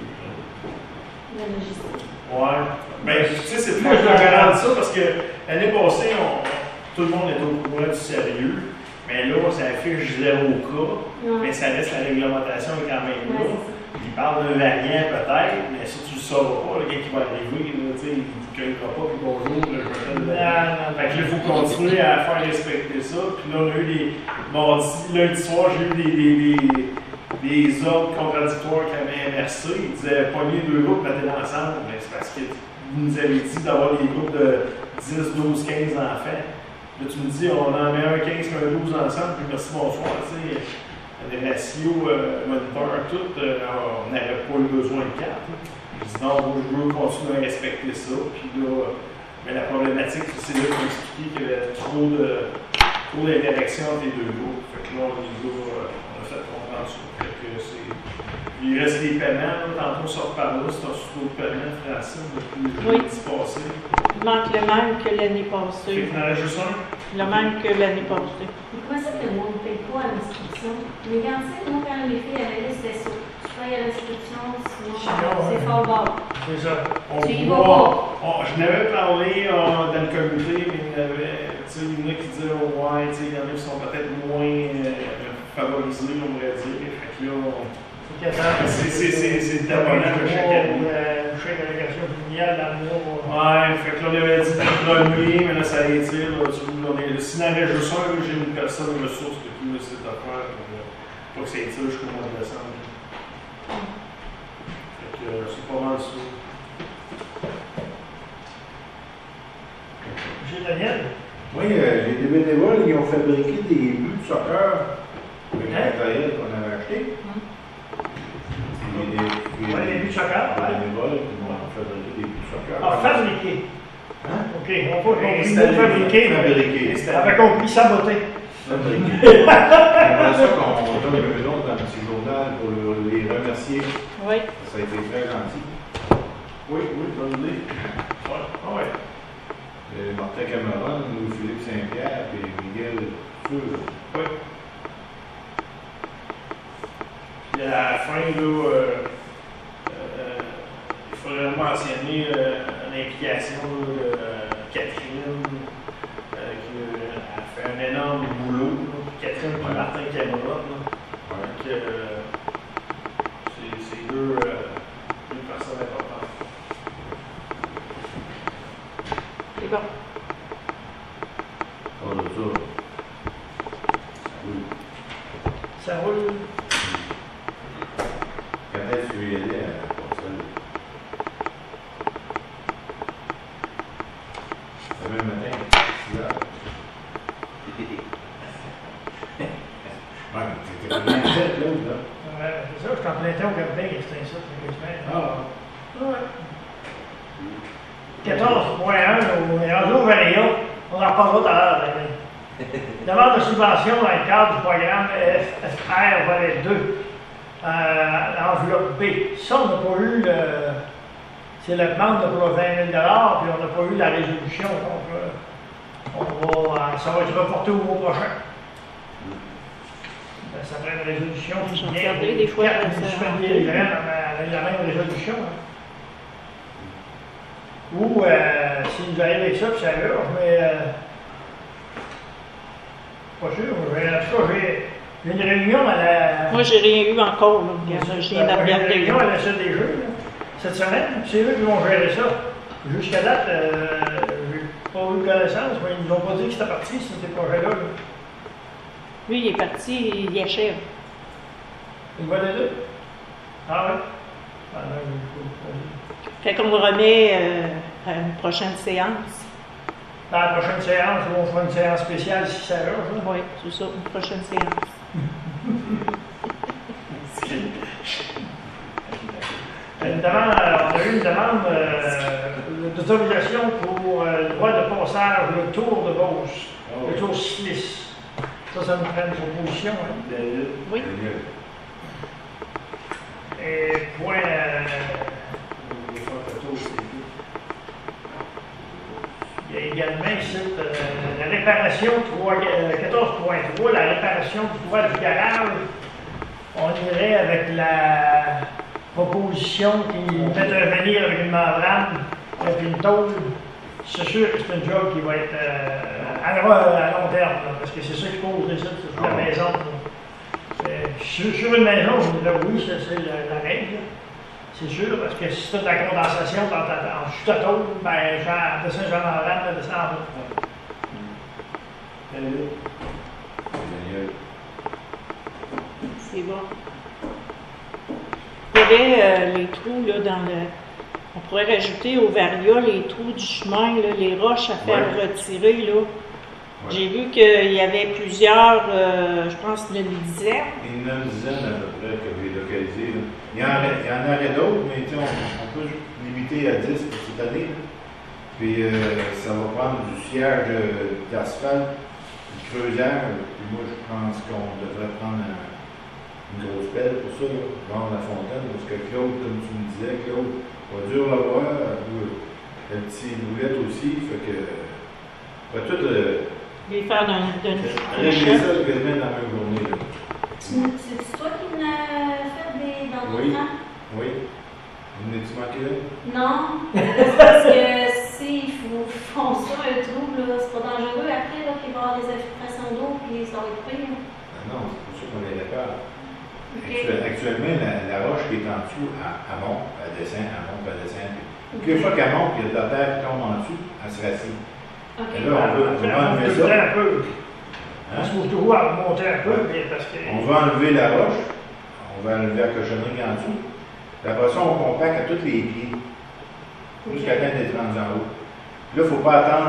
La logistique. Ouais. Ben, tu sais, c'est moi je regarde ça parce que l'année passée, on- tout le monde était au courant du sérieux. Mais là, ça affiche zéro cas. Mais Ouais. ça reste la réglementation est quand même là. Ouais, c'est ça. Il parle d'un variant peut-être, mais si tu le sauras pas, le gars qui va arriver, là, tu sais, il ne cueillera pas, puis bonjour, là, je m'appelle le variant. non, non, Fait que là, il faut continuer à faire respecter ça. Puis là, on a eu des. Mardi, lundi soir, j'ai eu des, des, des, des ordres contradictoires qui avaient inversé. Ils disaient pogner deux groupes, mettez ensemble. Mais c'est parce que vous nous avez dit d'avoir des groupes de dix, douze, quinze enfants. Là, tu me dis, on en met un quinze et un douze ensemble, puis merci, bonsoir. Tu sais, les ratios, euh, moniteurs, tout, euh, on n'avait pas eu besoin de quatre. Je dis non, moi, je veux continuer à respecter ça. Puis là, mais la problématique, c'est là qu'on expliqué qu'il y avait trop de trop d'interaction entre les deux groupes. Fait que là, on les a, euh, on a fait comprendre ça. Fait que c'est. Puis il reste les paiements, là, tantôt on sort par là, c'est un sous de paiement, Francine, depuis le Oui. jeudi passé. Il manque le même que l'année Fait passée. qu'il en reste juste un. Le même que l'année passée. Mais comment ça que le monde ne paye pas à l'inscription? Mais quand tu sais, moi, quand les filles allaient là, c'était ça. Tu payes à l'inscription, sinon Sinon, c'est ouais. fort bas. c'est ça. On Tu y voit- vas on- je n'avais parlé euh, dans le comité, mais il y en avait, tu sais, il y en a qui disaient, oh, ouais, tu sais, il y en a qui sont peut-être moins euh, favorisés, on pourrait dire. Fait que là, on- C'est- c'est- c'est- c'est le tabonnage de chaque année. Euh, chèque d'allocation familiale dans le mois. Ouais, fait que là, on avait dit d'entrelever, mais là, ça étire. Là, tu vois, on est, s'il en avait juste un, là, j'ai une personne ressource depuis là, cette affaire. Pour pas que ça étire jusqu'au mois de décembre. Fait que euh, c'est pas mal ça. Monsieur Daniel, Oui, euh, j'ai des bénévoles, ils ont fabriqué des buts de soccer avec le matériel qu'on avait acheté. Oui, les buts de soccer. Les Ouais. bénévoles qui m'ont fabriqué des buts de soccer. Ah, fabriqué. Hein? OK, on va compris le Installé. mot fabriqué. Fabriqué. On avait compris saboter. Fabriqué. J'aimerais ça qu'on donne un nom dans ce journal pour le- les remercier. Oui. Ça a été très gentil. Oui, oui, bonne idée. Ouais. Ah ouais. Euh, Martin Cameron, Louis-Philippe Saint-Pierre et Miguel Fur. Oui. Puis à la fin, là, euh, euh, il faudrait mentionner euh, l'implication de euh, Catherine, euh, qui euh, a fait un énorme boulot. Là. Catherine et Martin Cameron. là. Donc, euh, c'est c'est deux, euh, deux personnes importantes. C'est bon. On a ça. Oui. Ça roule. Quand est-ce que tu veux y aller à Port-Salut? Demain matin, six heures. Ouais, mais t'étais vraiment en tête, l'autre, là. Ouais, c'est ça, je suis en plein temps au Cap-Vert, c'était ça, c'est une semaine. Ah, Ouais. quatorze point un, on est rendu au Valéa. On en reparlera tout à l'heure. là. Demande de subvention dans le cadre du programme F F R volet deux, euh, enveloppe B. Ça, on n'a pas eu le. C'est la demande de pour vingt mille dollars, puis on n'a pas eu la résolution. Donc, euh, on va, ça va être reporté au mois prochain. Ben, ça prend une résolution qui J'ai vient. regardé des fois, quatre ça municipalités rentre. avec la même résolution. Hein. Ou, euh, s'ils nous arrivent avec ça, puis ça urge, mais. Euh, pas sûr. j'ai- En tout cas, j'ai j'ai une réunion à la. Moi, j'ai rien eu encore, là. Regarde, je viens de J'ai une regarder. réunion à la C D G là, cette semaine, puis c'est eux qui vont gérer ça. Jusqu'à date, euh, j'ai pas eu connaissance, mais ils nous ont pas dit que c'était parti, ces projets-là. Là. Lui, il est parti, il achève. Une voix de deux. Ah ouais? Ah non, je- Fait qu'on le remet euh, à une prochaine séance. Dans la prochaine séance, on fera une séance spéciale si ça urge. là. Oui, c'est ça, une prochaine séance. Une demande, on a eu une demande euh, d'autorisation pour euh, le droit de passage, le tour de Beauce, le tour cycliste. Ça, ça nous prend une proposition. Hein. Oui. Et point. euh, il y a également ici euh, la réparation trois, euh, quatorze point trois, la réparation du toit du garage. On irait avec la proposition qui fait revenir avec une membrane et une tôle. C'est sûr que c'est un job qui va être euh, à, à long terme, là, parce que c'est ça qui pose les sur la Ah. maison. Euh, sur, sur une maison, je dirais oui, ça, c'est la, la règle. C'est sûr, parce que si tu as de la condensation dans ta, en dessous de ta tôle, ben, genre, descends genre en rame, là, descends en bas. C'est bon. Il y avait euh, les trous là, dans le. On pourrait rajouter au Varia les trous du chemin, là, les roches à faire Ouais. retirer. Là. Ouais. J'ai vu qu'il y avait plusieurs, euh, je pense une dizaine. Il y en a une dizaine à peu près que j'ai localisé. là. Il y en, a- il y en aurait d'autres, mais tu sais, on, on peut limiter à dix pour cette année. là. Puis euh, ça va prendre du cierge euh, d'asphalte, du creusage. Puis moi, je pense qu'on devrait prendre un- une grosse pelle pour ça, là, dans la fontaine, parce que Claude, comme tu me disais, Claude, va dur à voir. Le petit boulette aussi, fait que. On va tout. Euh, Les faire d'un d'un régler ça quasiment dans la même journée. Là. Tu- C'est toi qui m'as fait des dans Oui. ton temps? Oui. Vous n'es-tu manqué là? Non, c'est parce que s'ils font ça, un trou, là, c'est pas dangereux après, là, qu'il va y avoir des infiltrations d'eau, puis ça va être pire. Ah non, c'est pour ça qu'on est d'accord. Ok. Actu- Actuellement, la, la roche qui est en dessous, elle, elle monte, elle descend, elle monte, elle descend. Puis, une fois qu'elle monte, il y a de la terre qui tombe en dessous, elle se racine. Ok. Et là, on veut, on va enlever tout le temps ça. un peu. Hein? On se trouve toujours à remonter un peu, mais parce que. On va enlever la roche, on va enlever la cochonnerie en dessous. Puis après ça, on compacte à tous les pieds. Jusqu'à temps d'être rendu en haut. Puis là, il ne faut pas attendre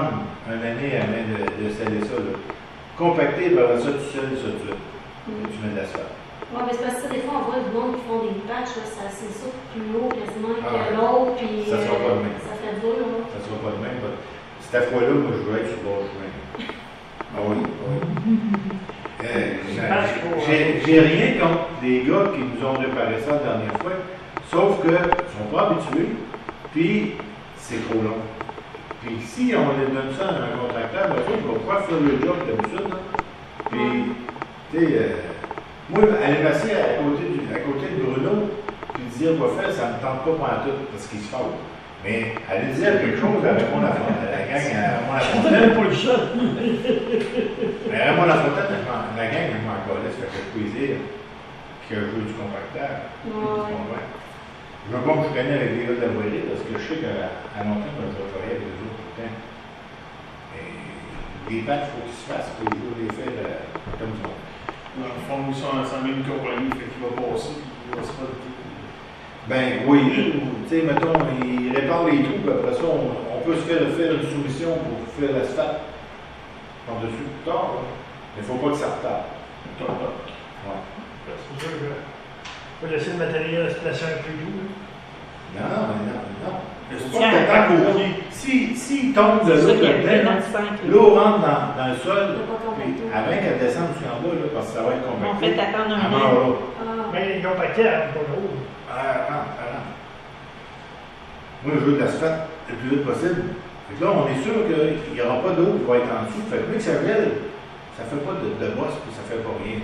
une année avant de, de sceller ça. Là. Compacter, ben, ça, tu scelles ça, tu, Mm. tu mets de l'asphalte. Oui, mais c'est parce que des fois, on voit du monde qui font des patchs, là, ça, c'est ça plus haut quasiment Ah, que l'autre, puis ça sera pas le même. ça fait dur. Là. Ça ne sera pas le même. Ben, cette fois-là, moi, je veux être sur le bord du chemin. Ah oui, ah oui. Euh, j'ai- j'ai j'ai rien contre les gars qui nous ont réparé ça la dernière fois, sauf qu'ils ne sont pas habitués, puis c'est trop long. Puis si on les donne ça à un contracteur, ben, il va pouvoir faire le job d'habitude. Là. Puis, tu sais, euh, moi, aller passer à côté, du, à côté de Bruno, puis dire quoi faire, ça ne me tente pas pendant tout, parce qu'il se fâche. Mais aller dire quelque chose à Raymond Lafontaine, à la gang à Raymond Lafontaine, Pas le seul. mais Raymond Lafontaine, la gang, elle m'a encore laissé faire plaisir qu'il a joué du compacteur. Ouais. Tu comprends? Je veux pas que je connais avec les gars de la voilée, parce que je sais qu'à à long terme, je vais travailler avec les autres tout le temps. Mais les pattes, il faut qu'ils se fassent, il faut toujours les faire euh, comme ça. Dans le fond, ils sont dans la même compagnie, fait qu'il va passer, il va se faire des Ben oui, tu sais, mettons, il répare les trous, puis après ça, on, on peut se faire, faire une soumission pour faire l'asphalte par-dessus plus tard, là. Mais il ne faut pas que ça retarde. Ouais. C'est sûr que faut laisser le matériel se placer un peu doux. Non, non, mais non, non. Il faut Tiens, pas que t'attends qu'au pied. Si, si tombe de C'est ça l'eau qui est fait dans là-dedans, le cinq. l'eau rentre dans, dans le sol, C'est pas puis compacté. avant qu'elle descende jusqu'en bas, là, parce que ça va être On compacté. fait attendre elle un meurt an. là. Ah. Mais ils ont pas clair, pas gros. Ah, attends, attends. Moi, je veux de l'asphalte le plus vite possible. Fait que là, on est sûr qu'il n'y aura pas d'eau qui va être en dessous. Fait que vu que ça gèle, ça fait pas de, de bosse, puis ça fait pas rien.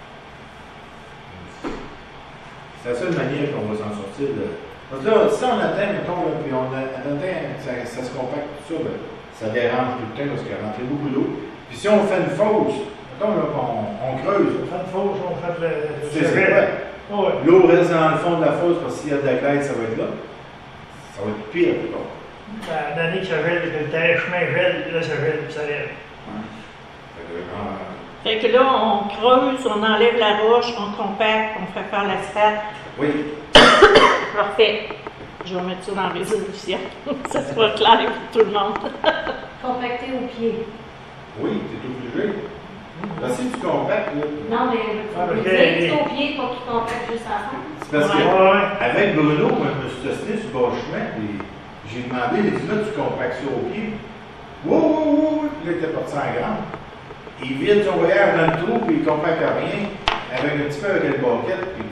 C'est la seule manière qu'on va s'en sortir. Là. Parce que là, si on atteint, mettons, là, puis on, a, on atteint, ça, ça se compacte tout ça, ben, ça dérange tout le temps parce qu'il y a rentré beaucoup d'eau. Puis si on fait une fosse, mettons là, qu'on on creuse, On fait de fausse, on fait de. tu sais, c'est vrai. Oh, ouais. L'eau reste dans le fond de la fosse parce que s'il y a de la glaise, ça va être là. Ça va être pire plus tard. Ben, L'année que ça gèle, que le terrain chemin gèle, là, ça gèle, puis ça lève. Fait que, ah, Fait que là, on creuse, on enlève la roche, on compacte, on fait faire l'asphalte. oui, Parfait. Je vais mettre ça dans la résolution. Ça sera clair pour tout le monde. Compacté au pied. oui, t'es obligé. Parce que si tu compactes, là, Non, mais Ah, faut ok. dire au pied pour qu'il compacte juste à la fin. c'est parce Ouais. que Ouais. avec Bruno, moi, je me suis testé sur le bas chemin, puis j'ai demandé, il dit là, tu compactes ça au pied. Wow, wow, wow, puis là, il était parti en grande. Il vide son voyage dans le trou, puis il compacte rien, avec un petit peu avec le baquette, puis.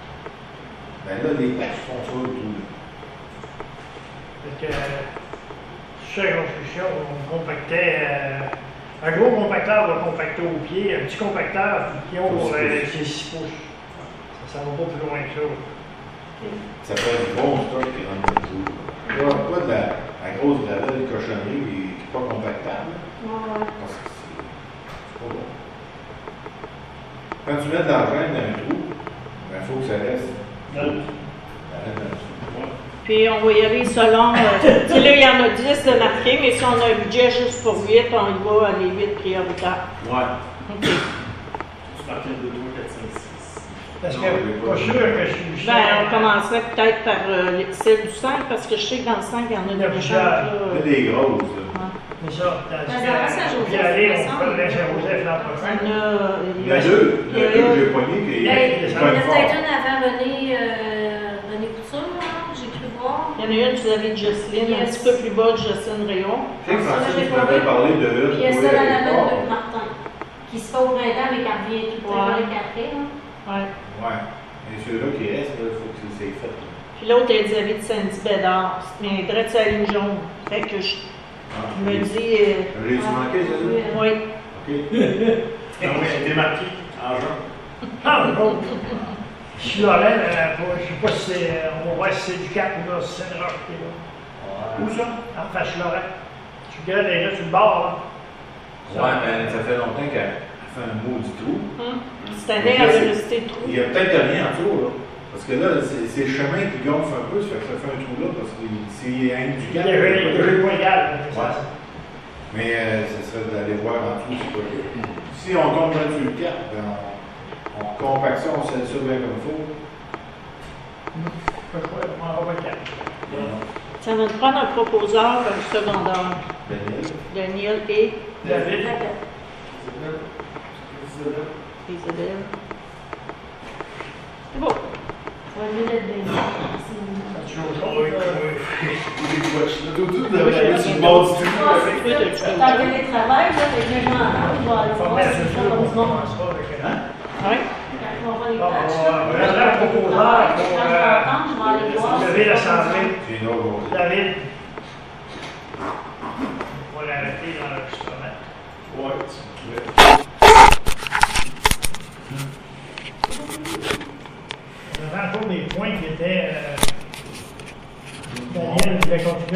Ben là, les patchs font ça, le trou, là. Fait que, sur la construction, on compactait. euh, un gros compacteur va compacter au pied, un petit compacteur qui ont Six euh, pouces. c'est six pouces. Ça ne va pas plus loin que ça. Ça fait du bon stock qui rentre dans le trou. Pas, pas de la, la grosse gravelle cochonnerie qui n'est pas compactable, là, Ouais, ouais. parce que c'est c'est pas bon. Quand tu mets de l'argent dans un trou, il faut que ça reste. Dans le- Ça reste dans le trou. Puis on va y aller selon. Euh, tu sais, là, il y en a dix de marqués, mais si on a un budget juste pour huit, on y va à les huit prioritaires. Ouais. OK. Tu partais de deux, quatre, cinq, six. Parce Non, que, je vais pas. pas sûr que je suis. Ben, on commencerait peut-être par euh, celle du cinq, parce que je sais que dans le cinq, il y en a Il y a des plusieurs. méchantes. C'est là. des grosses, là. C'est ça. Tandis Ben, que, dans Saint-Joseph, puis aller, il me on semble. peut le Saint-Joseph l'an Il prochain. y en a. Il y en a deux. Il y en a deux que j'ai poigné qui Ben, est il y en pas a fort. peut-être une avant René, euh, René Couture, là, j'ai cru voir. Il y en a une vis-à-vis de Jocelyne, un Yes. petit peu plus bas de Jocelyne Rayon. Tu sais, Ça, Francis, j'ai tu pas m'avais vu. parlé de une. Puis il y a où celle elle à la est main de forte. Luc Martin, qui se fait au printemps, mais qui revient tout le temps Ouais. avec après. Là. Ouais. Ouais. Et ceux-là qui restent, il faut que c'est fait. là. Puis l'autre est vis-à-vis de Sandy Bédard. Mais direct sur la ligne jaune. Fait que je, Ah, je me ok. dis. euh, J'ai-tu manqué, ça? Oui, là? euh, oui. OK. Ah oui, elle est démarquée en jaune. Ah, bon. Je suis là, là, je ne sais pas si c'est. On va voir si c'est du Cap ou là, si c'est une roche qui est là. Où ça? En face Lorraine. Tu regardes déjà sur le bord, là. Ouais, mais ça fait longtemps qu'elle fait un maudit trou. Hum. Cette année, elle va rester trop. Il y a peut-être rien autour, là. Parce que là, c'est c'est le chemin qui gonfle un peu, ça fait que ça fait un trou là, parce que c'est un du Il cap. y a eu point égal. Ouais. Mais euh, ça serait d'aller voir en dessous, c'est pas que. Si on tombe dans le cap, ben on, on compacte ça, on scelle ça bien comme il faut. Je sais pas, on va pas le Cap. Ça va nous prendre un proposeur comme secondaire. Daniel. Daniel et David. Isabelle. C'est beau. Ça va mieux d'être bien. Oui, oui. Tout travailler sur le bord du tout. Dans le télétravail, là, fait que je m'entends, je vais aller voir si c'est ça comme du monde. Oui. Quand on va les Bon, patchs, on va- là, on va aller à la proposeur quand pour, je euh, vais entendre, je vais aller voir. lever l'Assemblée. C'est une autre. David. On va l'arrêter dans l'enregistrement. Ouais, s'il vous plaît. On avait encore des points qui étaient. euh, Daniel voulait continuer.